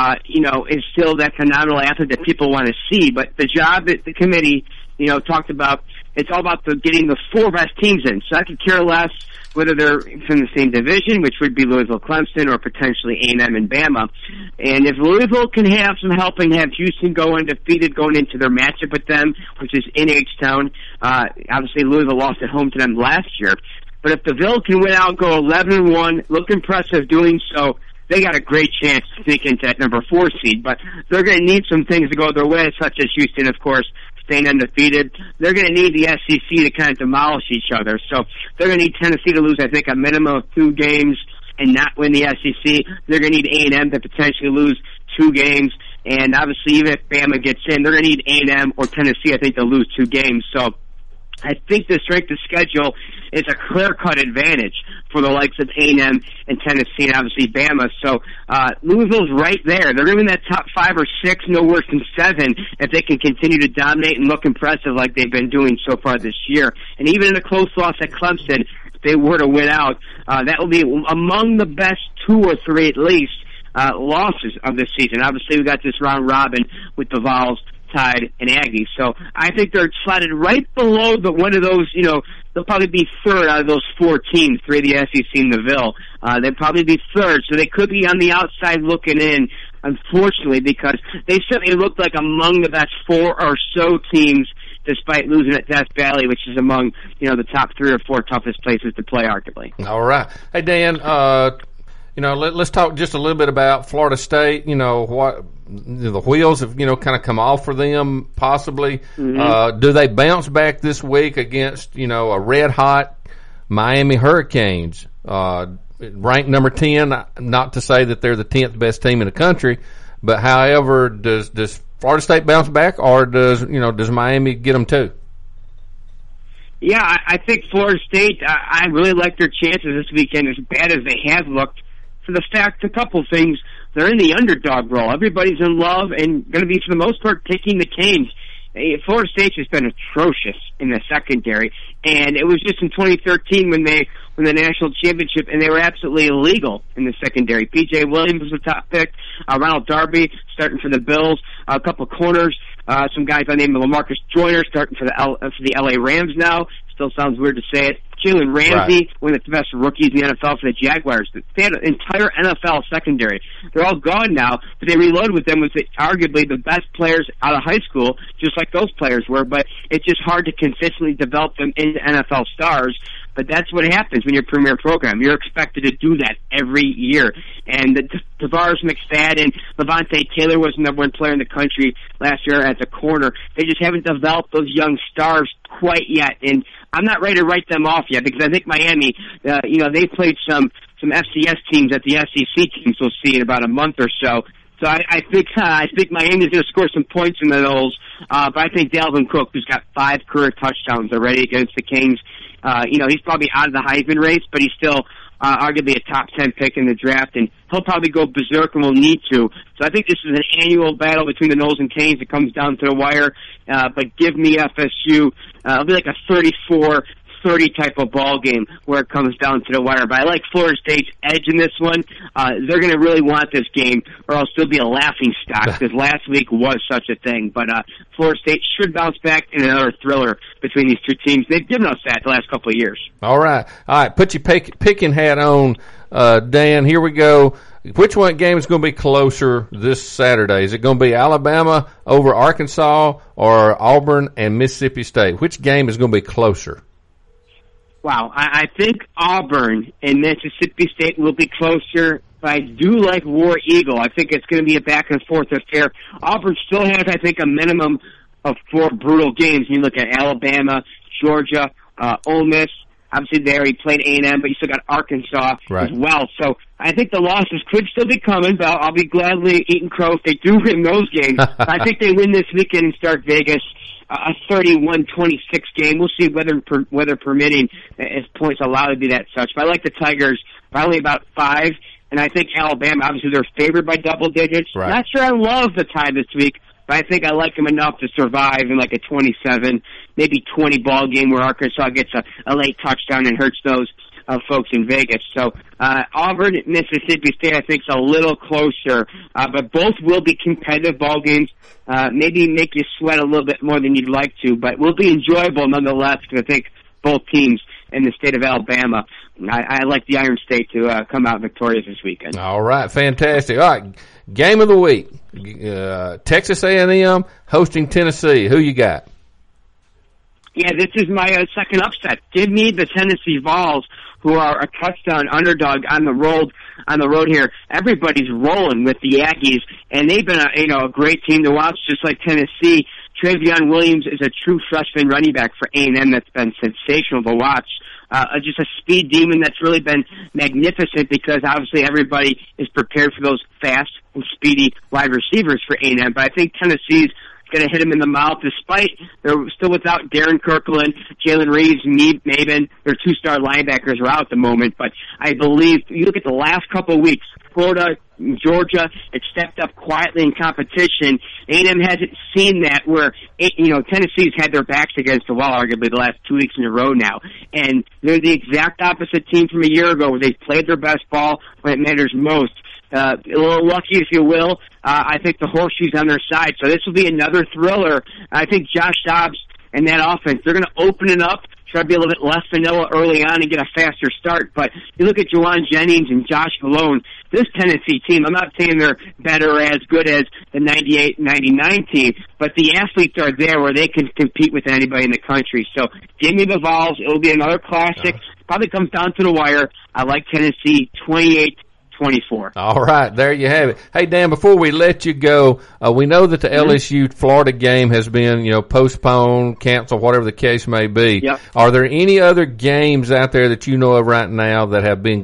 is still that phenomenal athlete that people want to see. But the job that the committee, talked about, it's all about getting the 4 best teams in. So I could care less whether they're from the same division, which would be Louisville, Clemson, or potentially A&M and Bama. And if Louisville can have some help and have Houston go undefeated going into their matchup with them, which is in H-Town, obviously Louisville lost at home to them last year. But if the Ville can win out, go 11-1, look impressive doing so, they got a great chance to sneak into that number 4 seed. But they're going to need some things to go their way, such as Houston, of course, staying undefeated. They're going to need the SEC to kind of demolish each other. So they're going to need Tennessee to lose, I think, a minimum of 2 games and not win the SEC. They're going to need A&M to potentially lose 2 games. And obviously, even if Bama gets in, they're going to need A&M or Tennessee, I think, to lose 2 games. So I think the strength of schedule is a clear-cut advantage for the likes of A&M and Tennessee and obviously Bama. So Louisville's right there. They're in that top 5 or 6, no worse than 7, if they can continue to dominate and look impressive like they've been doing so far this year. And even in a close loss at Clemson, if they were to win out, that will be among the best 2 or 3 at least losses of this season. Obviously, we got this round robin with the Vols, Tide, and Aggies. So I think they're slotted right below one of those, they'll probably be 3rd out of those 4 teams, 3 of the SEC and the Ville. They'll probably be 3rd, so they could be on the outside looking in, unfortunately, because they certainly looked like among the best 4 or so teams despite losing at Death Valley, which is among, the top 3 or 4 toughest places to play, arguably. All right. Hey, Dan, let's talk just a little bit about Florida State. What the wheels have, kind of come off for them, possibly. Mm-hmm. Do they bounce back this week against, a red-hot Miami Hurricanes, ranked number 10? Not to say that they're the 10th best team in the country, but however, does Florida State bounce back, or does Miami get them too? Yeah, I think Florida State, I really like their chances this weekend, as bad as they have looked, for the fact, a couple things. They're in the underdog role. Everybody's in love and going to be, for the most part, taking the Canes. Florida State has been atrocious in the secondary, and it was just in 2013 when they won the national championship, and they were absolutely illegal in the secondary. P.J. Williams was the top pick, Ronald Darby starting for the Bills, a couple of corners, some guys by the name of LaMarcus Joyner starting for the L.A. Rams now. Still sounds weird to say it. Jalen Ramsey, one of the best rookies in the NFL for the Jaguars. They had an entire NFL secondary. They're all gone now, but they reloaded with them with arguably the best players out of high school, just like those players were, but it's just hard to consistently develop them into NFL stars. but that's what happens when you're a premier program. You're expected to do that every year. And Tavares McFadden, Levante Taylor was the number one player in the country last year at the corner. They just haven't developed those young stars quite yet. And I'm not ready to write them off yet because I think Miami, they played some FCS teams that the SEC teams will see in about a month or so. So I think Miami's going to score some points in the Knolls. But I think Dalvin Cook, who's got 5 career touchdowns already against the Kings, he's probably out of the Heisman race, but he's still arguably a top 10 pick in the draft, and he'll probably go berserk and will need to. So I think this is an annual battle between the Knolls and Canes. It comes down to the wire. But give me FSU. It'll be like a 34-30 type of ball game where it comes down to the wire. But I like Florida State's edge in this one. They're going to really want this game, or else they'll be a laughing stock, because last week was such a thing. But Florida State should bounce back in another thriller between these two teams. They've given us that the last couple of years. All right. Put your picking hat on, Dan. Here we go. Which one game is going to be closer this Saturday? Is it going to be Alabama over Arkansas or Auburn and Mississippi State? Which game is going to be closer? Wow, I think Auburn and Mississippi State will be closer, but I do like War Eagle. I think it's going to be a back-and-forth affair. Auburn still has, I think, a minimum of 4 brutal games. You look at Alabama, Georgia, Ole Miss. Obviously, there he played A&M, but you still got Arkansas as well. So I think the losses could still be coming, but I'll be gladly eating crow if they do win those games. I think they win this weekend in Stark Vegas. A 31-26 game. We'll see weather permitting if points allowed to be that such. But I like the Tigers by only about 5, and I think Alabama, obviously they're favored by double digits. Right. Not sure I love the tie this week, but I think I like them enough to survive in like a 27, maybe 20 ball game where Arkansas gets a late touchdown and hurts those folks in Vegas. So Auburn, Mississippi State, I think is a little closer, but both will be competitive ball games. Maybe make you sweat a little bit more than you'd like to, but will be enjoyable nonetheless, because I think both teams in the state of Alabama, I like the Iron State to come out victorious this weekend. All right, fantastic. All right, game of the week, Texas A&M hosting Tennessee. Who you got? Yeah, this is my second upset. Give me the Tennessee Vols, who are a touchdown underdog on the road here. Everybody's rolling with the Aggies, and they've been a great team to watch, just like Tennessee. Travion Williams is a true freshman running back for A&M that's been sensational to watch. Just a speed demon that's really been magnificent, because obviously everybody is prepared for those fast and speedy wide receivers for A&M. But I think Tennessee's going to hit him in the mouth, despite they're still without Darren Kirkland, Jalen Reeves, Maben. Their 2-star linebackers are out at the moment. But I believe, you look at the last couple of weeks, Florida, Georgia, it stepped up quietly in competition. A&M hasn't seen that, where Tennessee's had their backs against the wall arguably the last 2 weeks in a row now. And they're the exact opposite team from a year ago, where they played their best ball when it matters most. A little lucky, if you will. I think the horseshoe's on their side, so this will be another thriller. I think Josh Dobbs and that offense, they're going to open it up, try to be a little bit less vanilla early on and get a faster start. But you look at Juwan Jennings and Josh Malone, this Tennessee team, I'm not saying they're better or as good as the 98-99 team, but the athletes are there where they can compete with anybody in the country. So give me the Vols. It'll be another classic. Probably comes down to the wire. I like Tennessee 28-24. All right, there you have it. Hey, Dan, before we let you go, we know that the LSU-Florida game has been, postponed, canceled, whatever the case may be. Yep. Are there any other games out there that you know of right now that have been,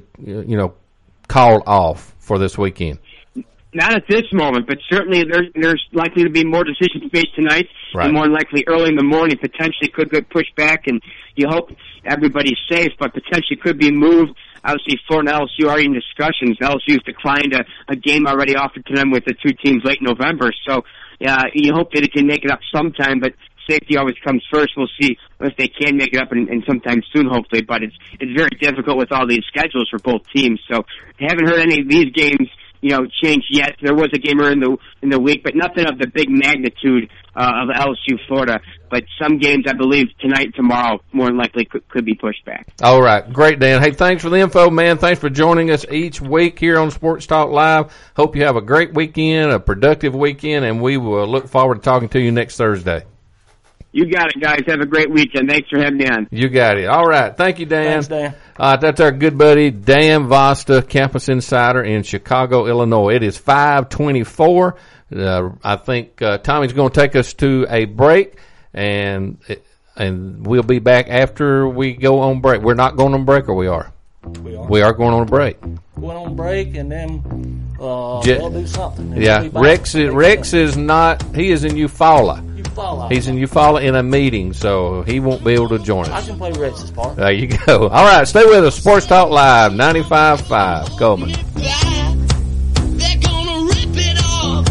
called off for this weekend? Not at this moment, but certainly there's likely to be more decisions made tonight, right, and more likely early in the morning. Potentially could get pushed back, and you hope everybody's safe, but potentially could be moved. Obviously, Florida and LSU are in discussions. LSU's declined a game already offered to them with the two teams late November. So you hope that it can make it up sometime, but safety always comes first. We'll see if they can make it up and sometime soon, hopefully. But it's very difficult with all these schedules for both teams. So I haven't heard any of these games change yet. There was a game in the week, but nothing of the big magnitude of LSU Florida. But some games, I believe, tonight and tomorrow, more than likely could be pushed back. All right. Great, Dan. Hey, thanks for the info, man. Thanks for joining us each week here on Sports Talk Live. Hope you have a great weekend, a productive weekend, and we will look forward to talking to you next Thursday. You got it, guys. Have a great weekend. Thanks for having me on. You got it. All right. Thank you, Dan. Thanks, Dan. That's our good buddy, Dan Vosta, Campus Insider in Chicago, Illinois. It is 5:24. I think Tommy's going to take us to a break, and we'll be back after we go on break. We're not going on break, or we are? We are going on a break. Going on break, and then we'll do something. Yeah, Rex is not. He is in Eufaula. He's in Eufaula in a meeting, so he won't be able to join us. I can play Rex's part. There you go. All right, stay with us. Sports Talk Live, 95.5 Coleman. They're gonna rip it off,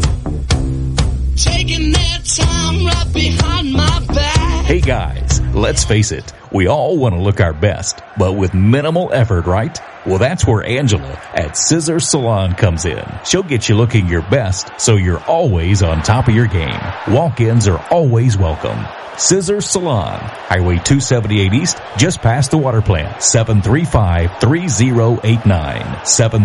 taking their time right behind my back. Hey guys, let's face it, we all want to look our best, but with minimal effort, right? Well, that's where Angela at Scissor Salon comes in. She'll get you looking your best, so you're always on top of your game. Walk-ins are always welcome. Scissor Salon, Highway 278 East, just past the water plant, 735-3089.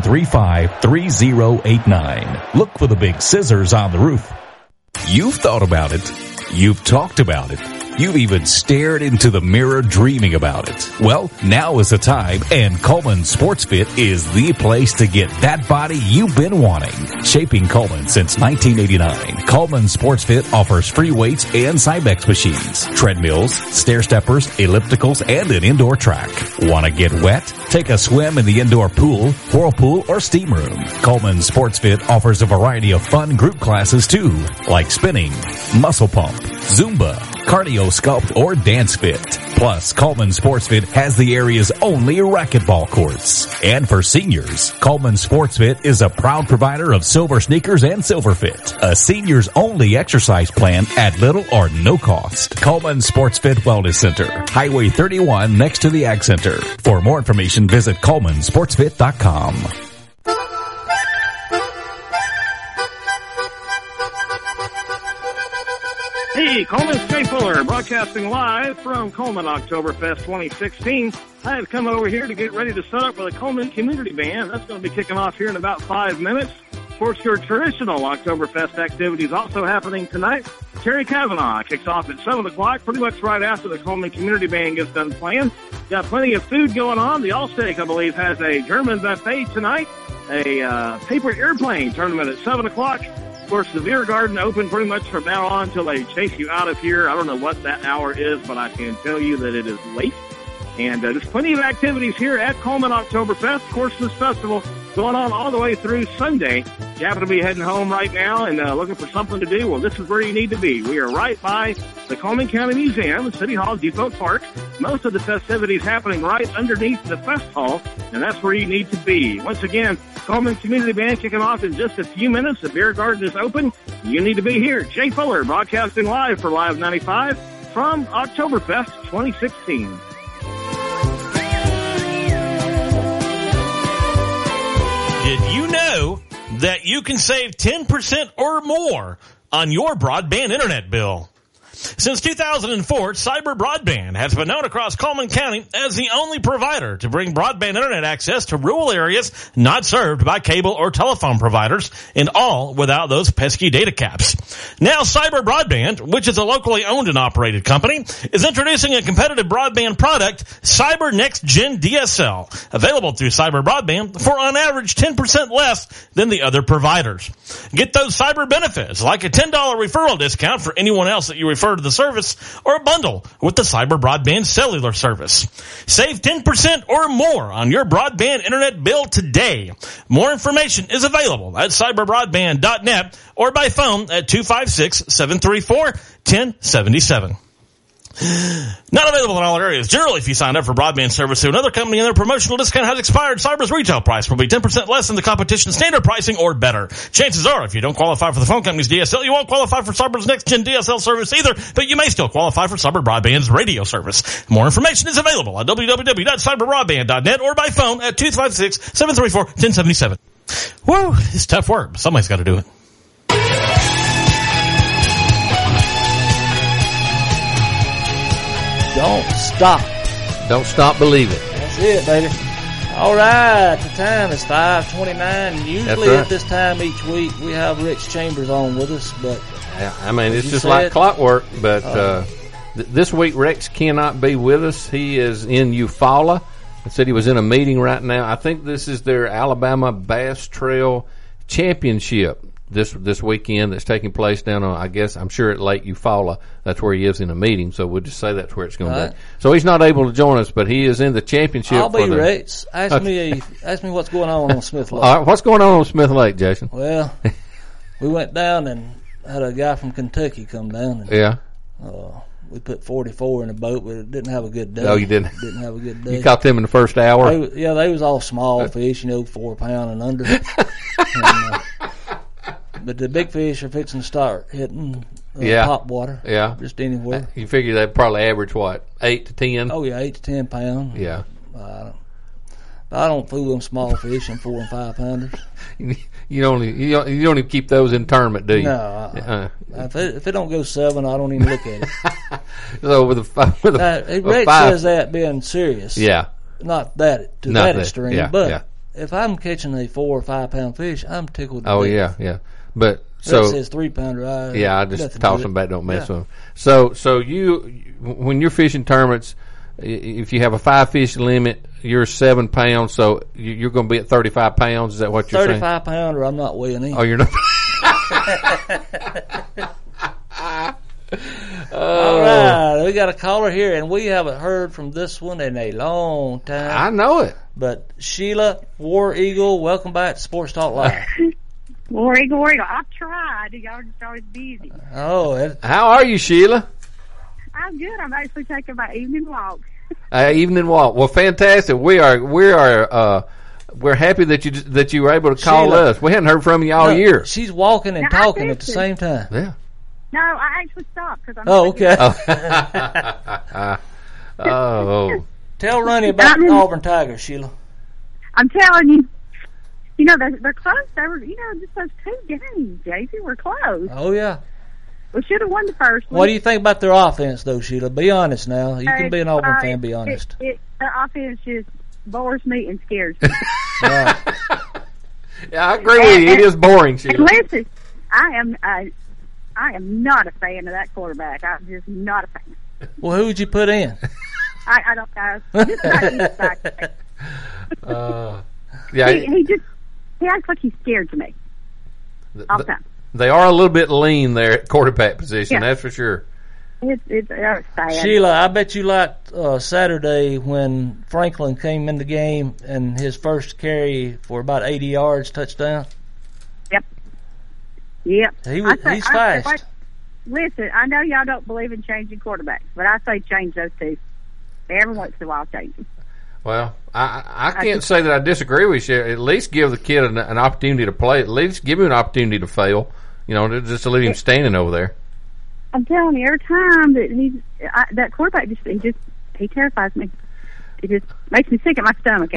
735-3089. Look for the big scissors on the roof. You've thought about it. You've talked about it. You've even stared into the mirror dreaming about it. Well, now is the time, and Coleman Sports Fit is the place to get that body you've been wanting. Shaping Coleman since 1989, Coleman Sports Fit offers free weights and Cybex machines, treadmills, stair steppers, ellipticals, and an indoor track. Want to get wet? Take a swim in the indoor pool, whirlpool, or steam room. Coleman Sports Fit offers a variety of fun group classes too, like spinning, muscle pump, Zumba, cardio sculpt, or dance fit. Plus, Coleman Sports Fit has the area's only racquetball courts. And for seniors, Coleman Sports Fit is a proud provider of silver sneakers and Silver Fit, a seniors only exercise plan at little or no cost. Coleman Sports Fit Wellness Center, Highway 31 next to the Ag Center. For more information, visit ColemanSportsFit.com. Hey, Coleman's Jay Fuller, broadcasting live from Coleman Oktoberfest 2016. I have come over here to get ready to set up for the Coleman Community Band. That's going to be kicking off here in about 5 minutes. Of course, your traditional Oktoberfest activities also happening tonight. Terry Kavanaugh kicks off at 7 o'clock, pretty much right after the Coleman Community Band gets done playing. Got plenty of food going on. The Allstake, I believe, has a German buffet tonight, a paper airplane tournament at 7 o'clock. Of course, the beer garden open pretty much from now on until they chase you out of here. I don't know what that hour is, but I can tell you that it is late. And there's plenty of activities here at Coleman Oktoberfest. Of course, this festival going on all the way through Sunday. If you happen to be heading home right now and looking for something to do, well, this is where you need to be. We are right by the Coleman County Museum, City Hall, Depot Park. Most of the festivities happening right underneath the Fest Hall, and that's where you need to be. Once again, Coleman Community Band kicking off in just a few minutes. The beer garden is open. You need to be here. Jay Fuller broadcasting live for Live 95 from Oktoberfest 2016. Did you know that you can save 10% or more on your broadband internet bill? Since 2004, Cyber Broadband has been known across Coleman County as the only provider to bring broadband internet access to rural areas not served by cable or telephone providers, and all without those pesky data caps. Now, Cyber Broadband, which is a locally owned and operated company, is introducing a competitive broadband product, Cyber Next Gen DSL, available through Cyber Broadband for on average 10% less than the other providers. Get those cyber benefits, like a $10 referral discount for anyone else that you refer to the service, or a bundle with the Cyber Broadband cellular service. Save 10% or more on your broadband internet bill today. More information is available at cyberbroadband.net or by phone at 256-734-1077. Not available in all areas. Generally, if you sign up for broadband service through another company and their promotional discount has expired, Cyber's retail price will be 10% less than the competition's standard pricing or better. Chances are, if you don't qualify for the phone company's DSL, you won't qualify for Cyber's next-gen DSL service either, but you may still qualify for Cyber Broadband's radio service. More information is available at www.cyberbroadband.net or by phone at 256-734-1077. Whoa, it's tough work, but somebody's got to do it. Don't stop. Don't stop believing. That's it, baby. All right, the time is 5:29. Usually at this time each week we have Rich Chambers on with us, but I mean, it's just like clockwork. But this week, Rex cannot be with us. He is in Eufaula. I said he was in a meeting right now. I think this is their Alabama Bass Trail Championship this weekend that's taking place down on, I guess, I'm sure at Lake Eufaula. That's where he is in a meeting, so we'll just say that's where it's going to be. So he's not able to join us, but he is in the championship. I'll be Rex. Ask me what's going on Smith Lake. All right, what's going on Smith Lake, Jason? Well, we went down and had a guy from Kentucky come down. And, yeah. We put 44 in the boat, but it didn't have a good day. No, you didn't. Didn't have a good day. You caught them in the first hour? They was all small fish, 4 pound and under. But the big fish are fixing to start hitting top water. Yeah. Just anywhere. You figure they'd probably average, what, 8 to 10? Oh, yeah, 8 to 10 pounds. Yeah. I don't fool them small fish and 4 and 5 pounders. You don't even keep those in tournament, do you? No. If it don't go 7, I don't even look at it. So with Rex says that being serious. Yeah. Not that extreme. Yeah, but if I'm catching a 4 or 5 pound fish, I'm tickled. Oh yeah. But so Rex says 3 pounder. I just toss them back. Don't mess with them. So you when you're fishing tournaments, if you have a 5 fish limit, you're 7 pounds, so you're going to be at 35 pounds. Is that what you're saying? 35 pounder, I'm not weighing in. Oh, you're not. All right, we got a caller here, and we haven't heard from this one in a long time. I know it. But Sheila, War Eagle, welcome back to Sports Talk Live. War Eagle. I've tried. Y'all just always busy. Oh, how are you, Sheila? I'm good. I'm actually taking my evening walk. Evening walk. Well, fantastic. We're happy that you were able to call Sheila, us. We hadn't heard from you all year. She's walking and talking at the same time. Yeah. No, I actually stopped because I'm. Oh, okay. Oh. Tell Ronnie about the Auburn Tigers, Sheila. I'm telling you. They're close. They were, just those 2 games, JC, were close. Oh yeah. We should have won the first one. What do you think about their offense, though, Sheila? Be honest now. You can be an Auburn fan. Be honest. Their offense just bores me and scares me. Right. Yeah, I agree with you. It is boring, Sheila. Listen, I am not a fan of that quarterback. I'm just not a fan. Well, who would you put in? I don't know. He acts like he's scared to me. All the time. They are a little bit lean there at quarterback position, that's for sure. It's sad. Sheila, I bet you liked Saturday when Franklin came in the game and his first carry for about 80 yards, touchdown. Yep. He's fast. Listen, I know y'all don't believe in changing quarterbacks, but I say change those 2. Every once in a while, change them. Well, I can't say that I disagree with you. At least give the kid an opportunity to play. At least give him an opportunity to fail. Just to leave him standing over there. I'm telling you, every time that that quarterback he terrifies me. It just makes me sick at my stomach.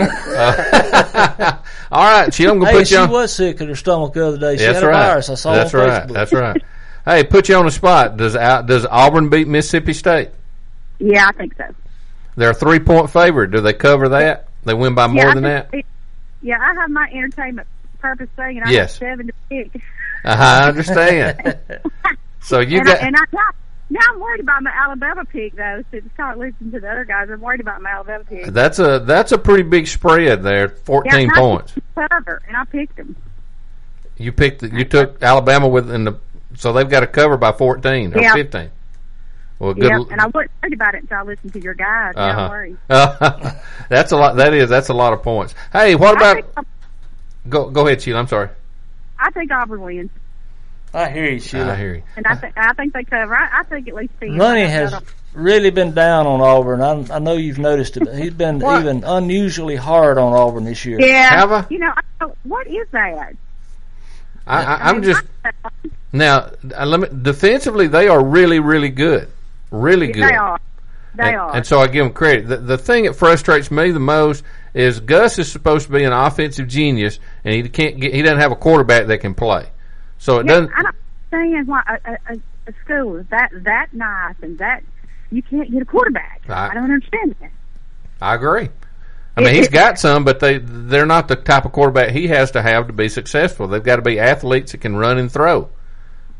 All right, Sheila, I'm going to put you on. She was sick at her stomach the other day. She had a virus. I saw on Facebook. That's right. Hey, put you on the spot. Does Auburn beat Mississippi State? Yeah, I think so. They're a 3-point favorite. Do they cover that? They win by more than that? I have my entertainment purpose thing, and I have 7 to pick. I understand. So now I'm worried about my Alabama pick, though. Since I start listening to the other guys, I'm worried about my Alabama pick. That's a pretty big spread there, 14 points. And I picked them. You took Alabama so they've got to cover by 14 or 15. Well, good. And I wasn't worried about it until I listened to your guys. Don't worry. That's a lot. That's a lot of points. Hey, what about? Go ahead, Sheila. I'm sorry. I think Auburn wins. I hear you, Sheila. I hear you. And I think they cover. I think at least 10. Money has really been down on Auburn. I know you've noticed it. But he's been even unusually hard on Auburn this year. Yeah. Have I? What is that? I'm just now. Defensively, they are really, really good. Really good. They are. And so I give them credit. The thing that frustrates me the most is Gus is supposed to be an offensive genius, and he doesn't have a quarterback that can play. So it doesn't. I don't understand why a school is that nice and that you can't get a quarterback. I don't understand that. I agree. I mean, he's got some, but they're not the type of quarterback he has to have to be successful. They've got to be athletes that can run and throw.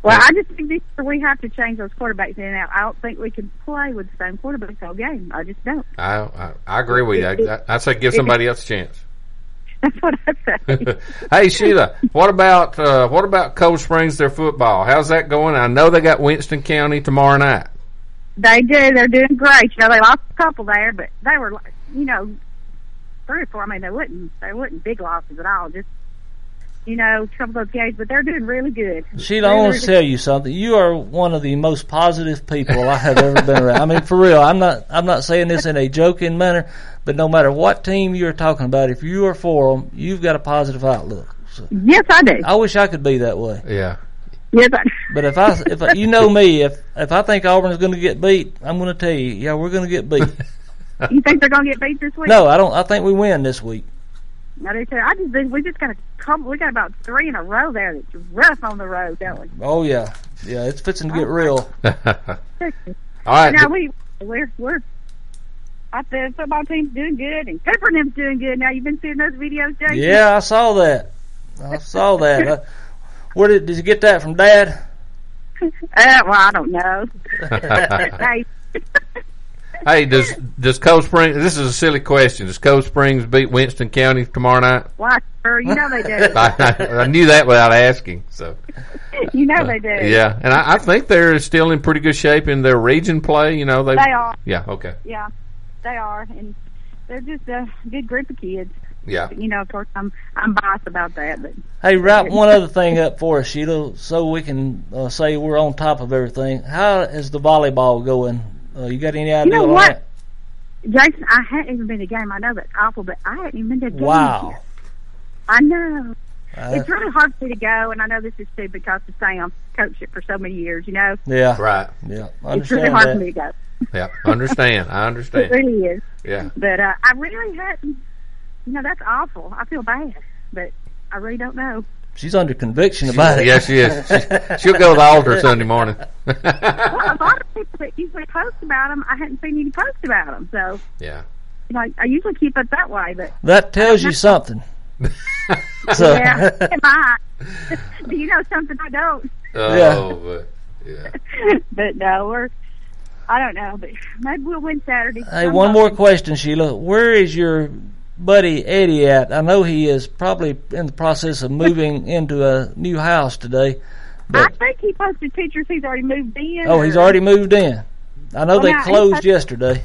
Well, I just think this year we have to change those quarterbacks in and out. I don't think we can play with the same quarterbacks all game. I just don't. I agree with you. I say give somebody else a chance. That's what I say. Hey, Sheila, what about Cold Springs, their football? How's that going? I know they got Winston County tomorrow night. They do. They're doing great. You know, they lost a couple there, but they were, 3 or 4. I mean, they wasn't big losses at all. Just, trouble those games, but they're doing really good. Sheila, I want to tell you something. You are one of the most positive people I have ever been around. I mean, for real. I'm not saying this in a joking manner, but no matter what team you're talking about, if you are for them, you've got a positive outlook. So, yes, I do. I wish I could be that way. Yeah. Yes, but if you know me, if I think Auburn's going to get beat, I'm going to tell you, yeah, we're going to get beat. You think they're going to get beat this week? No, I don't. I think we win this week. I do too. I just think we just got a couple. We got about 3 in a row there. That's rough on the road, don't we? Oh yeah, it's fixing to get real. All right. Now we're. The football team's doing good, and Cooper and them's doing good. Now you've been seeing those videos, Jason? Yeah, I saw that. Where did you get that from, Dad? Well, I don't know. Hey, does Cold Springs? This is a silly question. Does Cold Springs beat Winston County tomorrow night? Why, sir? You know they do. I knew that without asking. So you know they do. Yeah, and I think they're still in pretty good shape in their region play. They are. Yeah. Okay. Yeah, they are, and they're just a good group of kids. Yeah. Of course, I'm biased about that, but. Hey, wrap one other thing up for us, Sheila, so we can say we're on top of everything. How is the volleyball going? You got any idea on that? Jason, I hadn't even been to a game. I know that's awful, but I hadn't even been to a game. Wow. Yet. I know. It's really hard for me to go, and I know this is too because of Sam coached it for so many years, Yeah. Right. Yeah. It's really hard for me to go. Yeah. Understand. I understand. It really is. Yeah. But I really hadn't. That's awful. I feel bad, but I really don't know. She's under conviction about it. Yes, she is. She'll go to the altar Sunday morning. Well, a lot of people that usually post about them, I hadn't seen any post about them. So yeah, I usually keep it that way. But that tells you something. So. Yeah, it might. Do you know something I don't? Oh, yeah. But no, I don't know. But maybe we'll win Saturday. Hey, one more question, Sheila. Where is your buddy Eddie at? I know he is probably in the process of moving into a new house today. I think he posted pictures he's already moved in. Oh, he's already moved in. I know they closed yesterday.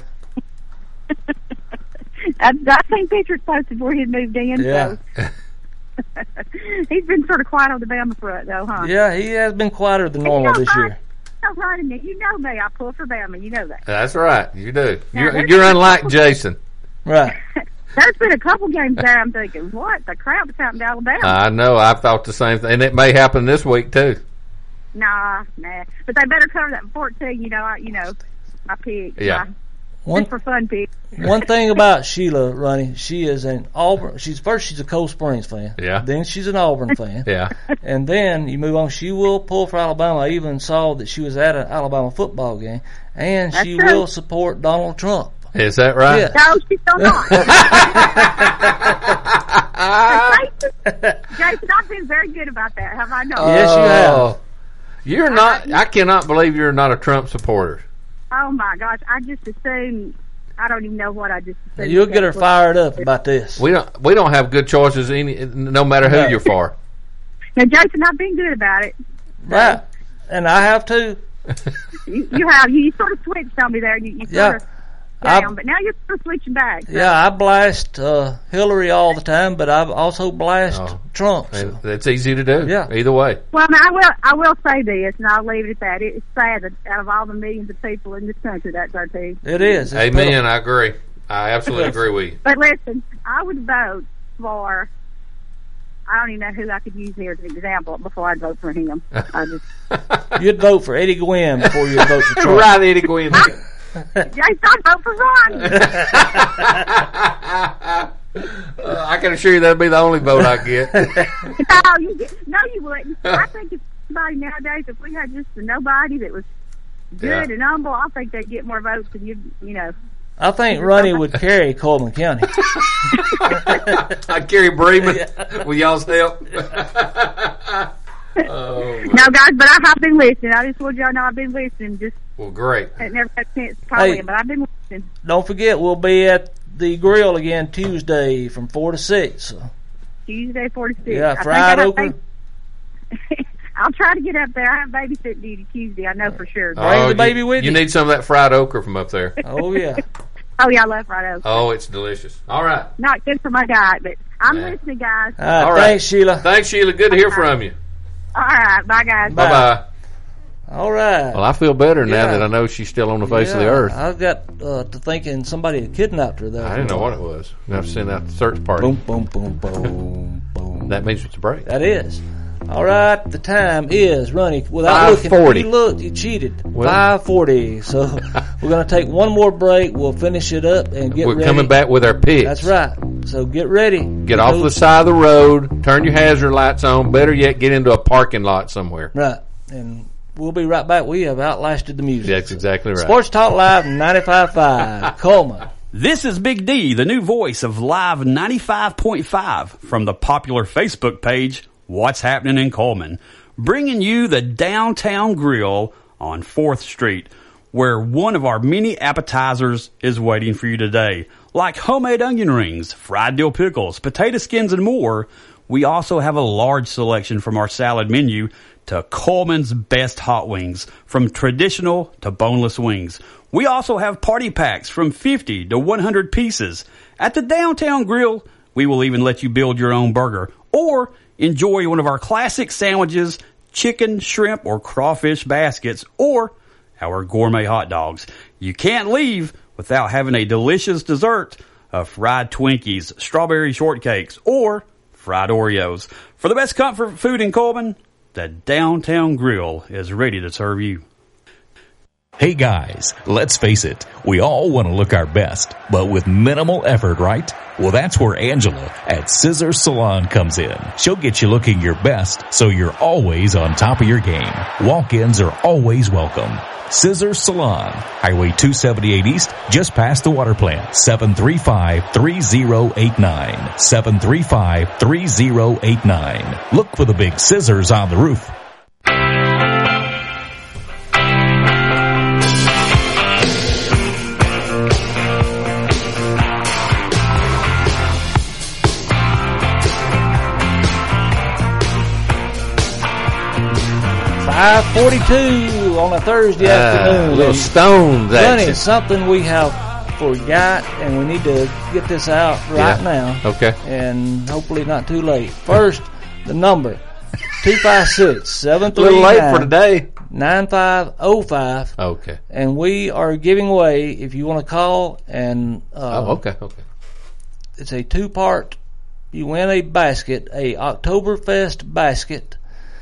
I've seen pictures posted where he'd moved in. Yeah. So. He's been sort of quiet on the Bama front, though, huh? Yeah, he has been quieter than normal this year. You know me. I pull for Bama. You know that. That's right. You do. You're unlike Jason. Right. There's been a couple games there I'm thinking, what the crap is happening to Alabama? I know. I've thought the same thing. And it may happen this week, too. Nah. But they better cover that 14, my pick. Yeah. Just for fun pick. One thing about Sheila, Ronnie, she is an Auburn. She's a Cold Springs fan. Yeah. Then she's an Auburn fan. Yeah. And then you move on. She will pull for Alabama. I even saw that she was at an Alabama football game, and That's she true. will support Donald Trump. Is that right? Yeah. No, she's still not. Jason, I've been very good about that. Have I not? Yes, you have. You're not. I cannot believe you're not a Trump supporter. Oh my gosh! I just assumed. I don't even know what I just assumed. You'll get her fired up about this. We don't have good choices no matter who you're for. Now, Jason, I've been good about it. Right, and I have too. You have. You sort of switched on me there. You sort of down, but now you're sort of switching back. So. Yeah, I blast Hillary all the time, but I also blast Trump. So. It's easy to do. Yeah. Either way. Well, I will say this, and I'll leave it at that. It's sad that out of all the millions of people in this country, that's our team. It is. It's Amen. pitiful. I agree. I absolutely agree with you. But listen, I would vote for. I don't even know who I could use here as an example before I'd vote for him. You'd vote for Eddie Gwynn before you'd vote for Trump. Right, Eddie Gwynn. Jason, I'd vote for Ron. I can assure you that'd be the only vote I get. No, you wouldn't. I think if somebody nowadays, if we had just a nobody that was good and humble, I think they'd get more votes than you know. I think Ronnie would carry Coleman County. I'd carry Bremen with y'all's help. No, guys, but I have been listening. I just want y'all to know I've been listening. Just well, great. I never had a chance to call in, but I've been listening. Don't forget, we'll be at the grill again Tuesday from 4 to 6. Tuesday 4 to 6. Yeah, fried okra. I'll try to get up there. I have babysitting duty Tuesday. I know for sure. Bring the baby with you. You need some of that fried okra from up there. Oh, yeah. Oh, yeah, I love fried okra. Oh, it's delicious. All right. Not good for my diet, but I'm listening, guys. All right. Thanks, Sheila. Thanks, Sheila. Good to hear from you. All right. Bye, guys. Bye-bye. All right. Well, I feel better now that I know she's still on the face of the earth. I got to thinking somebody had kidnapped her, though. I didn't know what it was. I have to send out the search party. Boom, boom, boom, boom, boom. That means it's a break. That is. All right, the time is running. Without looking, 5:40. you looked, you cheated. Well, 5:40. So we're going to take one more break. We'll finish it up and get ready. We're coming back with our picks. That's right. So get ready. Get off the side of the road. Turn your hazard lights on. Better yet, get into a parking lot somewhere. Right. And we'll be right back. We have outlasted the music. That's exactly right. Sports Talk Live 95.5. Coleman. This is Big D, the new voice of Live 95.5 from the popular Facebook page, What's Happening in Coleman, bringing you the Downtown Grill on 4th Street, where one of our many appetizers is waiting for you today, like homemade onion rings, fried dill pickles, potato skins, and more. We also have a large selection from our salad menu to Coleman's best hot wings, from traditional to boneless wings. We also have party packs from 50 to 100 pieces. At the Downtown Grill, we will even let you build your own burger or enjoy one of our classic sandwiches, chicken, shrimp, or crawfish baskets, or our gourmet hot dogs. You can't leave without having a delicious dessert of fried Twinkies, strawberry shortcakes, or fried Oreos. For the best comfort food in Coleman, the Downtown Grill is ready to serve you. Hey guys, let's face it, we all want to look our best, but with minimal effort, right? Well, that's where Angela at Scissor Salon comes in. She'll get you looking your best, so you're always on top of your game. Walk-ins are always welcome. Scissor Salon, Highway 278 East, just past the water plant, 735-3089. 735-3089. Look for the big scissors on the roof. 5:42 on a Thursday afternoon. Little stones action. It's something we have forgot, and we need to get this out right now. Okay. And hopefully not too late. First, the number 256-739. A little late for today. 9505. Okay. And we are giving away, if you want to call, and okay. It's a 2-part. You win a basket, a Oktoberfest basket,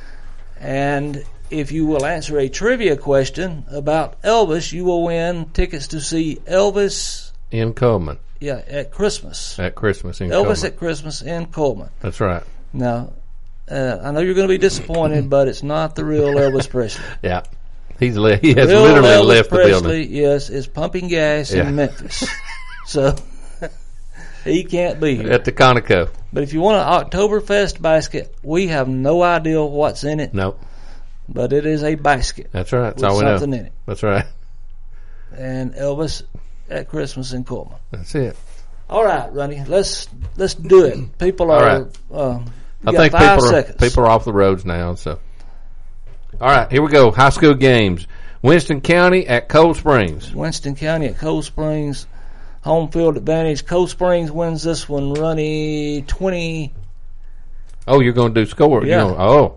and if you will answer a trivia question about Elvis, you will win tickets to see Elvis in Coleman. Yeah, at Christmas. At Christmas in Elvis Coleman. at Christmas in Coleman. That's right. Now, I know you're going to be disappointed, but it's not the real Elvis Presley. Yeah. He has literally Elvis left Presley, the building. Yes, is pumping gas in Memphis. So he can't be here. At the Conoco. But if you want an Oktoberfest basket, we have no idea what's in it. Nope. But it is a basket. That's right. That's with all we know. something in it. That's right. And Elvis at Christmas in Coleman. That's it. All right, Ronnie. Let's do it. People are. All right. I think people are off the roads now. So, all right, here we go. High school games. Winston County at Cold Springs. Winston County at Cold Springs. Home field advantage. Cold Springs wins this one. Ronnie 20. Oh, you're going to do score. Yeah.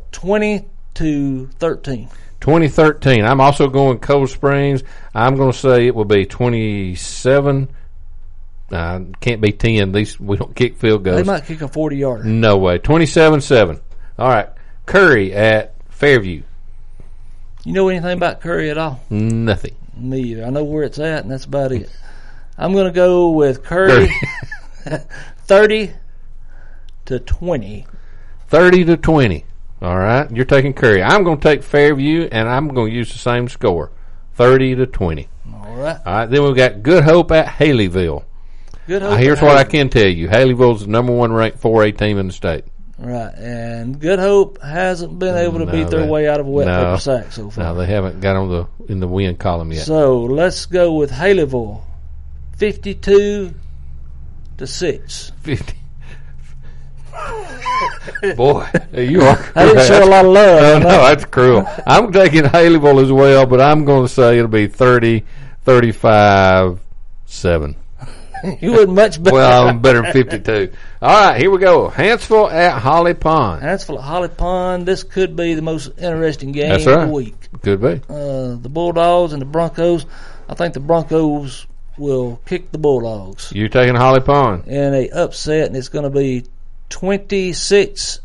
20-13. 2013. I'm also going Cold Springs. I'm going to say it will be 27. Can't be 10. These we don't kick field goals. They might kick a 40-yarder. No way. 27-7. All right. Curry at Fairview. You know anything about Curry at all? Nothing. Me either. I know where it's at, and that's about it. I'm going to go with Curry 30-20. 30-20. All right. You're taking Curry. I'm going to take Fairview, and I'm going to use the same score. 30-20. All right. All right. Then we've got Good Hope at Haleyville. Good Hope. Here's what I can tell you. Haleyville's the number 1 ranked 4A team in the state. Right, and Good Hope hasn't been able to beat their way out of a wet paper sack so far. No, they haven't got on in the win column yet. So let's go with Haleyville, 52-6. 50. Boy, you are. I didn't show a lot of love. No, that's cruel. I'm taking Haleyville as well, but I'm going to say it'll be 30, 35, 7. You wasn't much better. Well, I'm better than 52. All right, here we go. Hansville at Holly Pond. Hansville at Holly Pond. This could be the most interesting game That's right. of the week. Could be. The Bulldogs and the Broncos. I think the Broncos will kick the Bulldogs. You're taking Holly Pond. In a upset, and it's going to be 26-23.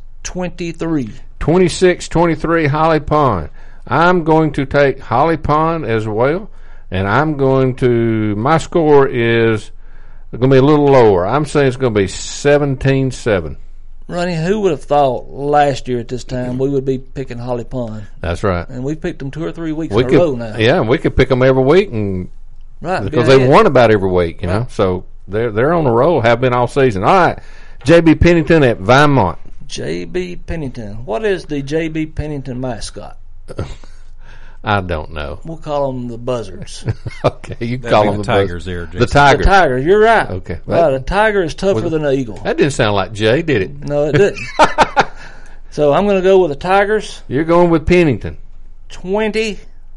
26-23 Holly Pond. I'm going to take Holly Pond as well, and my score is going to be a little lower. I'm saying it's going to be 17-7. Ronnie, who would have thought last year at this time we would be picking Holly Pond? That's right. And we picked them 2 or 3 weeks in a row now. Yeah, we could pick them every week, and because they've won about every week, you know. So they're on the roll, have been all season. All right, J.B. Pennington at Vinemont. J.B. Pennington. What is the J.B. Pennington mascot? I don't know. We'll call them the Buzzards. Okay, you call them the Tigers there, Jason. The Tigers. The Tigers, you're right. Okay. Right, a tiger is tougher than an eagle. That didn't sound like Jay, did it? No, it didn't. So I'm going to go with the Tigers. You're going with Pennington. 20-18.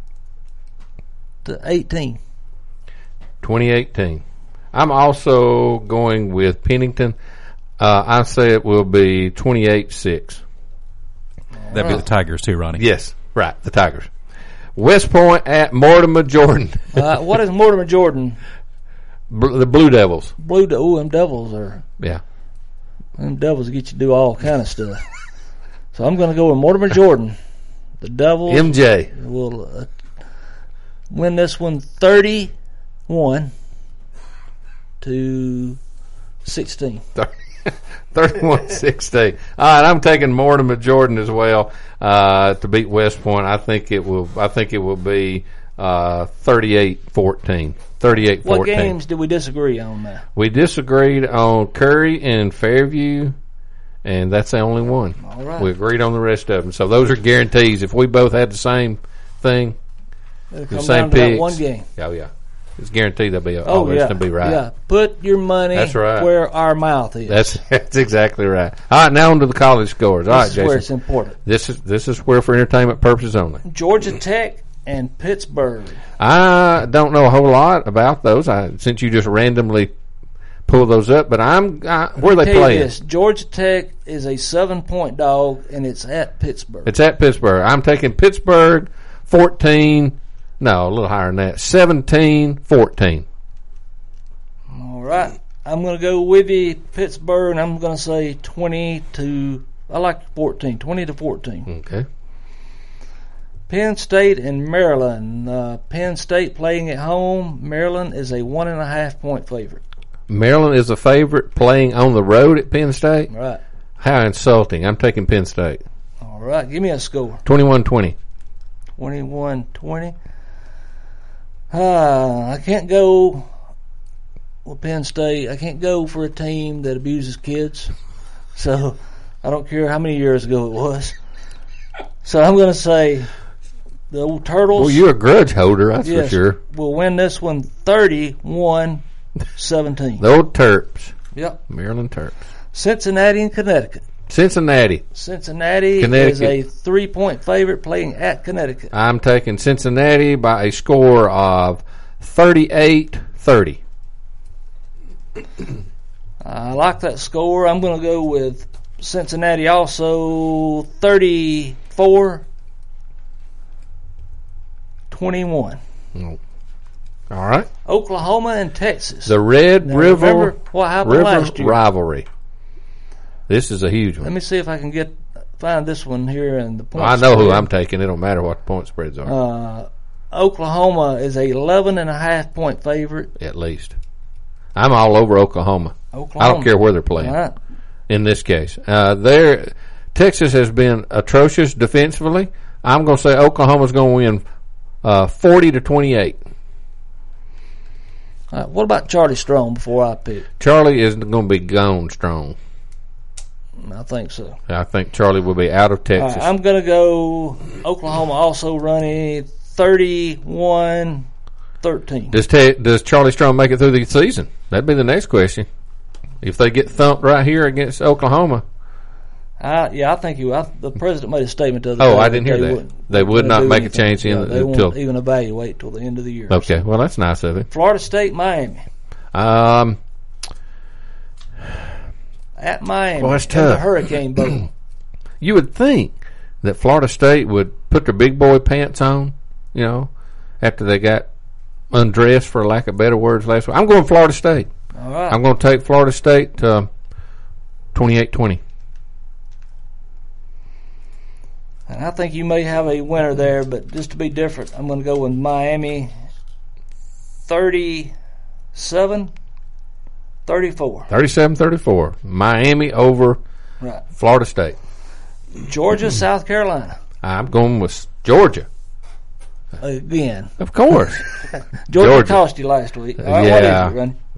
2018. I'm also going with Pennington. I say it will be 28-6. That'd be the Tigers too, Ronnie. Yes, right, the Tigers. West Point at Mortimer Jordan. What is Mortimer Jordan? The Blue Devils. Them Devils are. Yeah. Them Devils get you to do all kind of stuff. So I'm going to go with Mortimer Jordan. The Devils. MJ will win this one 31-16. 31-16. All right, I'm taking Mortimer Jordan as well to beat West Point. I think it will be 38-14. 38-14. What games did we disagree on now? We disagreed on Curry and Fairview, and that's the only one. All right. We agreed on the rest of them. So those are guarantees. If we both had the same thing, the same picks, one game. Oh yeah. It's guaranteed they'll be all the rest of them be right. Yeah, put your money where our mouth is. That's exactly right. All right, now on to the college scores. All right, Jason. This is where it's important. This is where for entertainment purposes only. Georgia Tech and Pittsburgh. I don't know a whole lot about those since you just randomly pulled those up, but where are they playing? Georgia Tech is a 7-point dog, and it's at Pittsburgh. It's at Pittsburgh. I'm taking Pittsburgh 14. No, a little higher than that. 17-14. All right. I'm going to go with you, Pittsburgh, and I'm going to say 20 to 14. Okay. Penn State and Maryland. Penn State playing at home. Maryland is a 1.5-point favorite. Maryland is a favorite playing on the road at Penn State? Right. How insulting. I'm taking Penn State. All right. Give me a score. 21-20. 21-20. I can't go with Penn State. I can't go for a team that abuses kids. So I don't care how many years ago it was. So I'm going to say the old Turtles. Well, you're a grudge holder, that's for sure. We'll win this one 31-17. The old Terps. Yep. Maryland Terps. Cincinnati and Connecticut. Cincinnati is a 3-point favorite playing at Connecticut. I'm taking Cincinnati by a score of 38-30. I like that score. I'm going to go with Cincinnati also 34-21. All right. Oklahoma and Texas. The Red River what happened last year? Rivalry. This is a huge one. Let me see if I can find this one here in the point I know who I'm taking. It don't matter what the point spreads are. Oklahoma is a 11.5-point favorite. At least. I'm all over Oklahoma. I don't care where they're playing. Right. In this case. Texas has been atrocious defensively. I'm going to say Oklahoma's going to win 40-28. What about Charlie Strong before I pick? Charlie is going to be gone strong. I think so. I think Charlie will be out of Texas. I'm going to go Oklahoma also running 31-13. Does Charlie Strong make it through the season? That'd be the next question. If they get thumped right here against Oklahoma. I think the president made a statement the other day. Oh, I didn't hear that. They would not make a change they won't even evaluate till the end of the year. Okay, well, that's nice of him. Florida State, Miami. At Miami, well, that's in tough. the Hurricane Bowl. You would think that Florida State would put their big boy pants on, after they got undressed, for lack of better words, last week. I'm going Florida State. All right. I'm going to take Florida State 28-20. And I think you may have a winner there, but just to be different, I'm going to go with Miami 37-34. 37-34. Miami over Florida State. Georgia, South Carolina. I'm going with Georgia. Again. Of course. Georgia cost you last week. Yeah.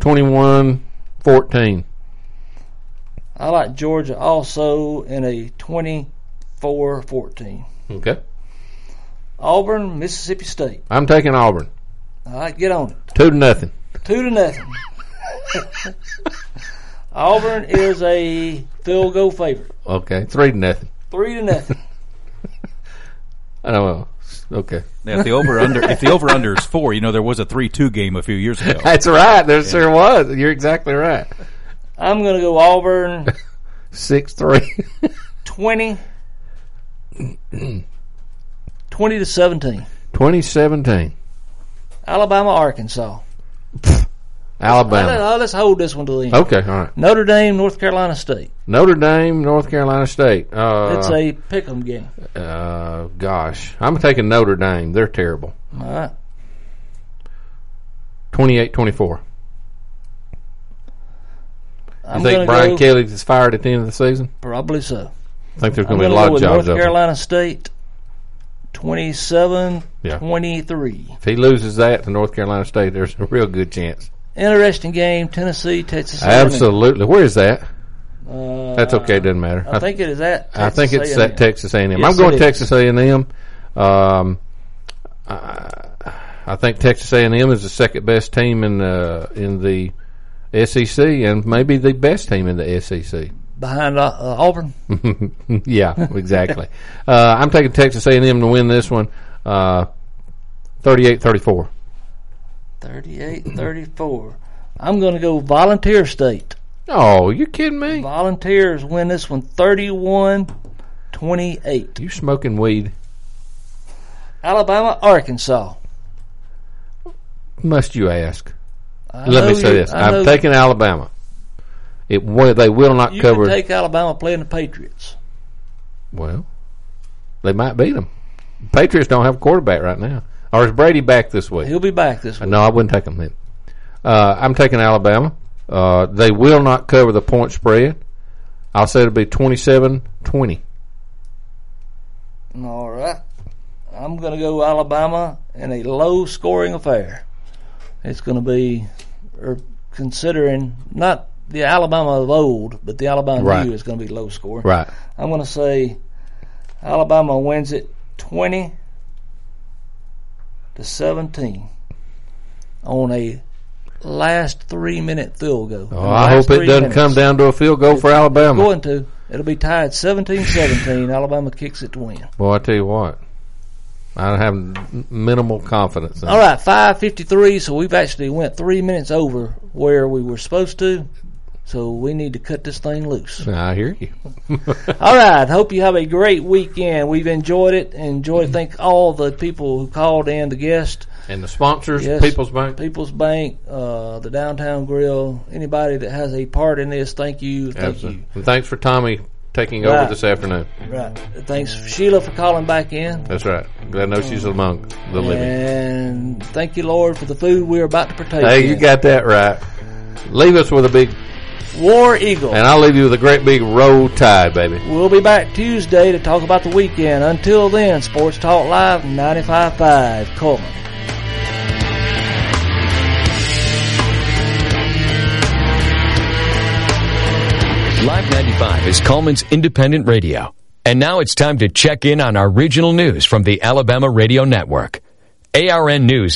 21-14. I like Georgia also in a 24-14. Okay. Auburn, Mississippi State. I'm taking Auburn. All right, get on it. 2-0. 2-0. Auburn is a field goal favorite. Okay, 3-0. 3-0. I don't know. Okay. Now, if the over under is 4, there was a 3-2 game a few years ago. That's right. There sure was. You're exactly right. I'm going to go Auburn 6-3. 20-17. 2017. Alabama, Arkansas. Alabama. Let's hold this one to the end. Okay, all right. Notre Dame, North Carolina State. Notre Dame, North Carolina State. It's a pick'em game. Gosh. I'm taking Notre Dame. They're terrible. All right. 28-24. You think Brian Kelly is fired at the end of the season? Probably so. I think there's going to be a lot of jobs North Carolina State, 27-23. If he loses that to North Carolina State, there's a real good chance. Interesting game, Tennessee, Texas A&M. Absolutely. Where is that? That's okay. It doesn't matter. I think it is at Texas I think it's A&M. at Texas A&M. Yes, I'm going Texas A&M. I think Texas A&M is the second best team in the SEC, and maybe the best team in the SEC. Behind Auburn? Yeah, exactly. I'm taking Texas A&M to win this one 38-34. 38-34. I'm going to go Volunteer State. Oh, you kidding me? Volunteers win this one 31-28. You smoking weed? Alabama, Arkansas. Must you ask? Let me say this. I'm taking Alabama. They will not cover. You can take Alabama playing the Patriots. Well, they might beat them. Patriots don't have a quarterback right now. Or is Brady back this week? He'll be back this week. No, I wouldn't take them then. I'm taking Alabama. They will not cover the point spread. I'll say it'll be 27-20. All right. I'm going to go Alabama in a low-scoring affair. It's going to be, considering not the Alabama of old, but the Alabama new is going to be low-scoring. Right. I'm going to say Alabama wins it 20-17 on a last 3-minute field goal. Oh, I hope it doesn't come down to a field goal for Alabama. It's going to. It'll be tied 17-17. Alabama kicks it to win. Boy, I tell you what. I have minimal confidence in All right, 5:53, so we've actually went 3 minutes over where we were supposed to. So we need to cut this thing loose. I hear you. All right. Hope you have a great weekend. We've enjoyed it. Thank all the people who called in, the guests. And the sponsors, yes, People's Bank. People's Bank, the Downtown Grill. Anybody that has a part in this, thank you. Thank you. And thanks for Tommy taking over this afternoon. Right. Thanks, Sheila, for calling back in. That's right. Glad to know she's among the living. And thank you, Lord, for the food we're about to partake in. Hey, you got that right. Leave us with a big War Eagle. And I'll leave you with a great big Roll Tide, baby. We'll be back Tuesday to talk about the weekend. Until then, Sports Talk Live 95.5 Coleman. Live 95 is Coleman's independent radio. And now it's time to check in on our regional news from the Alabama Radio Network. ARN News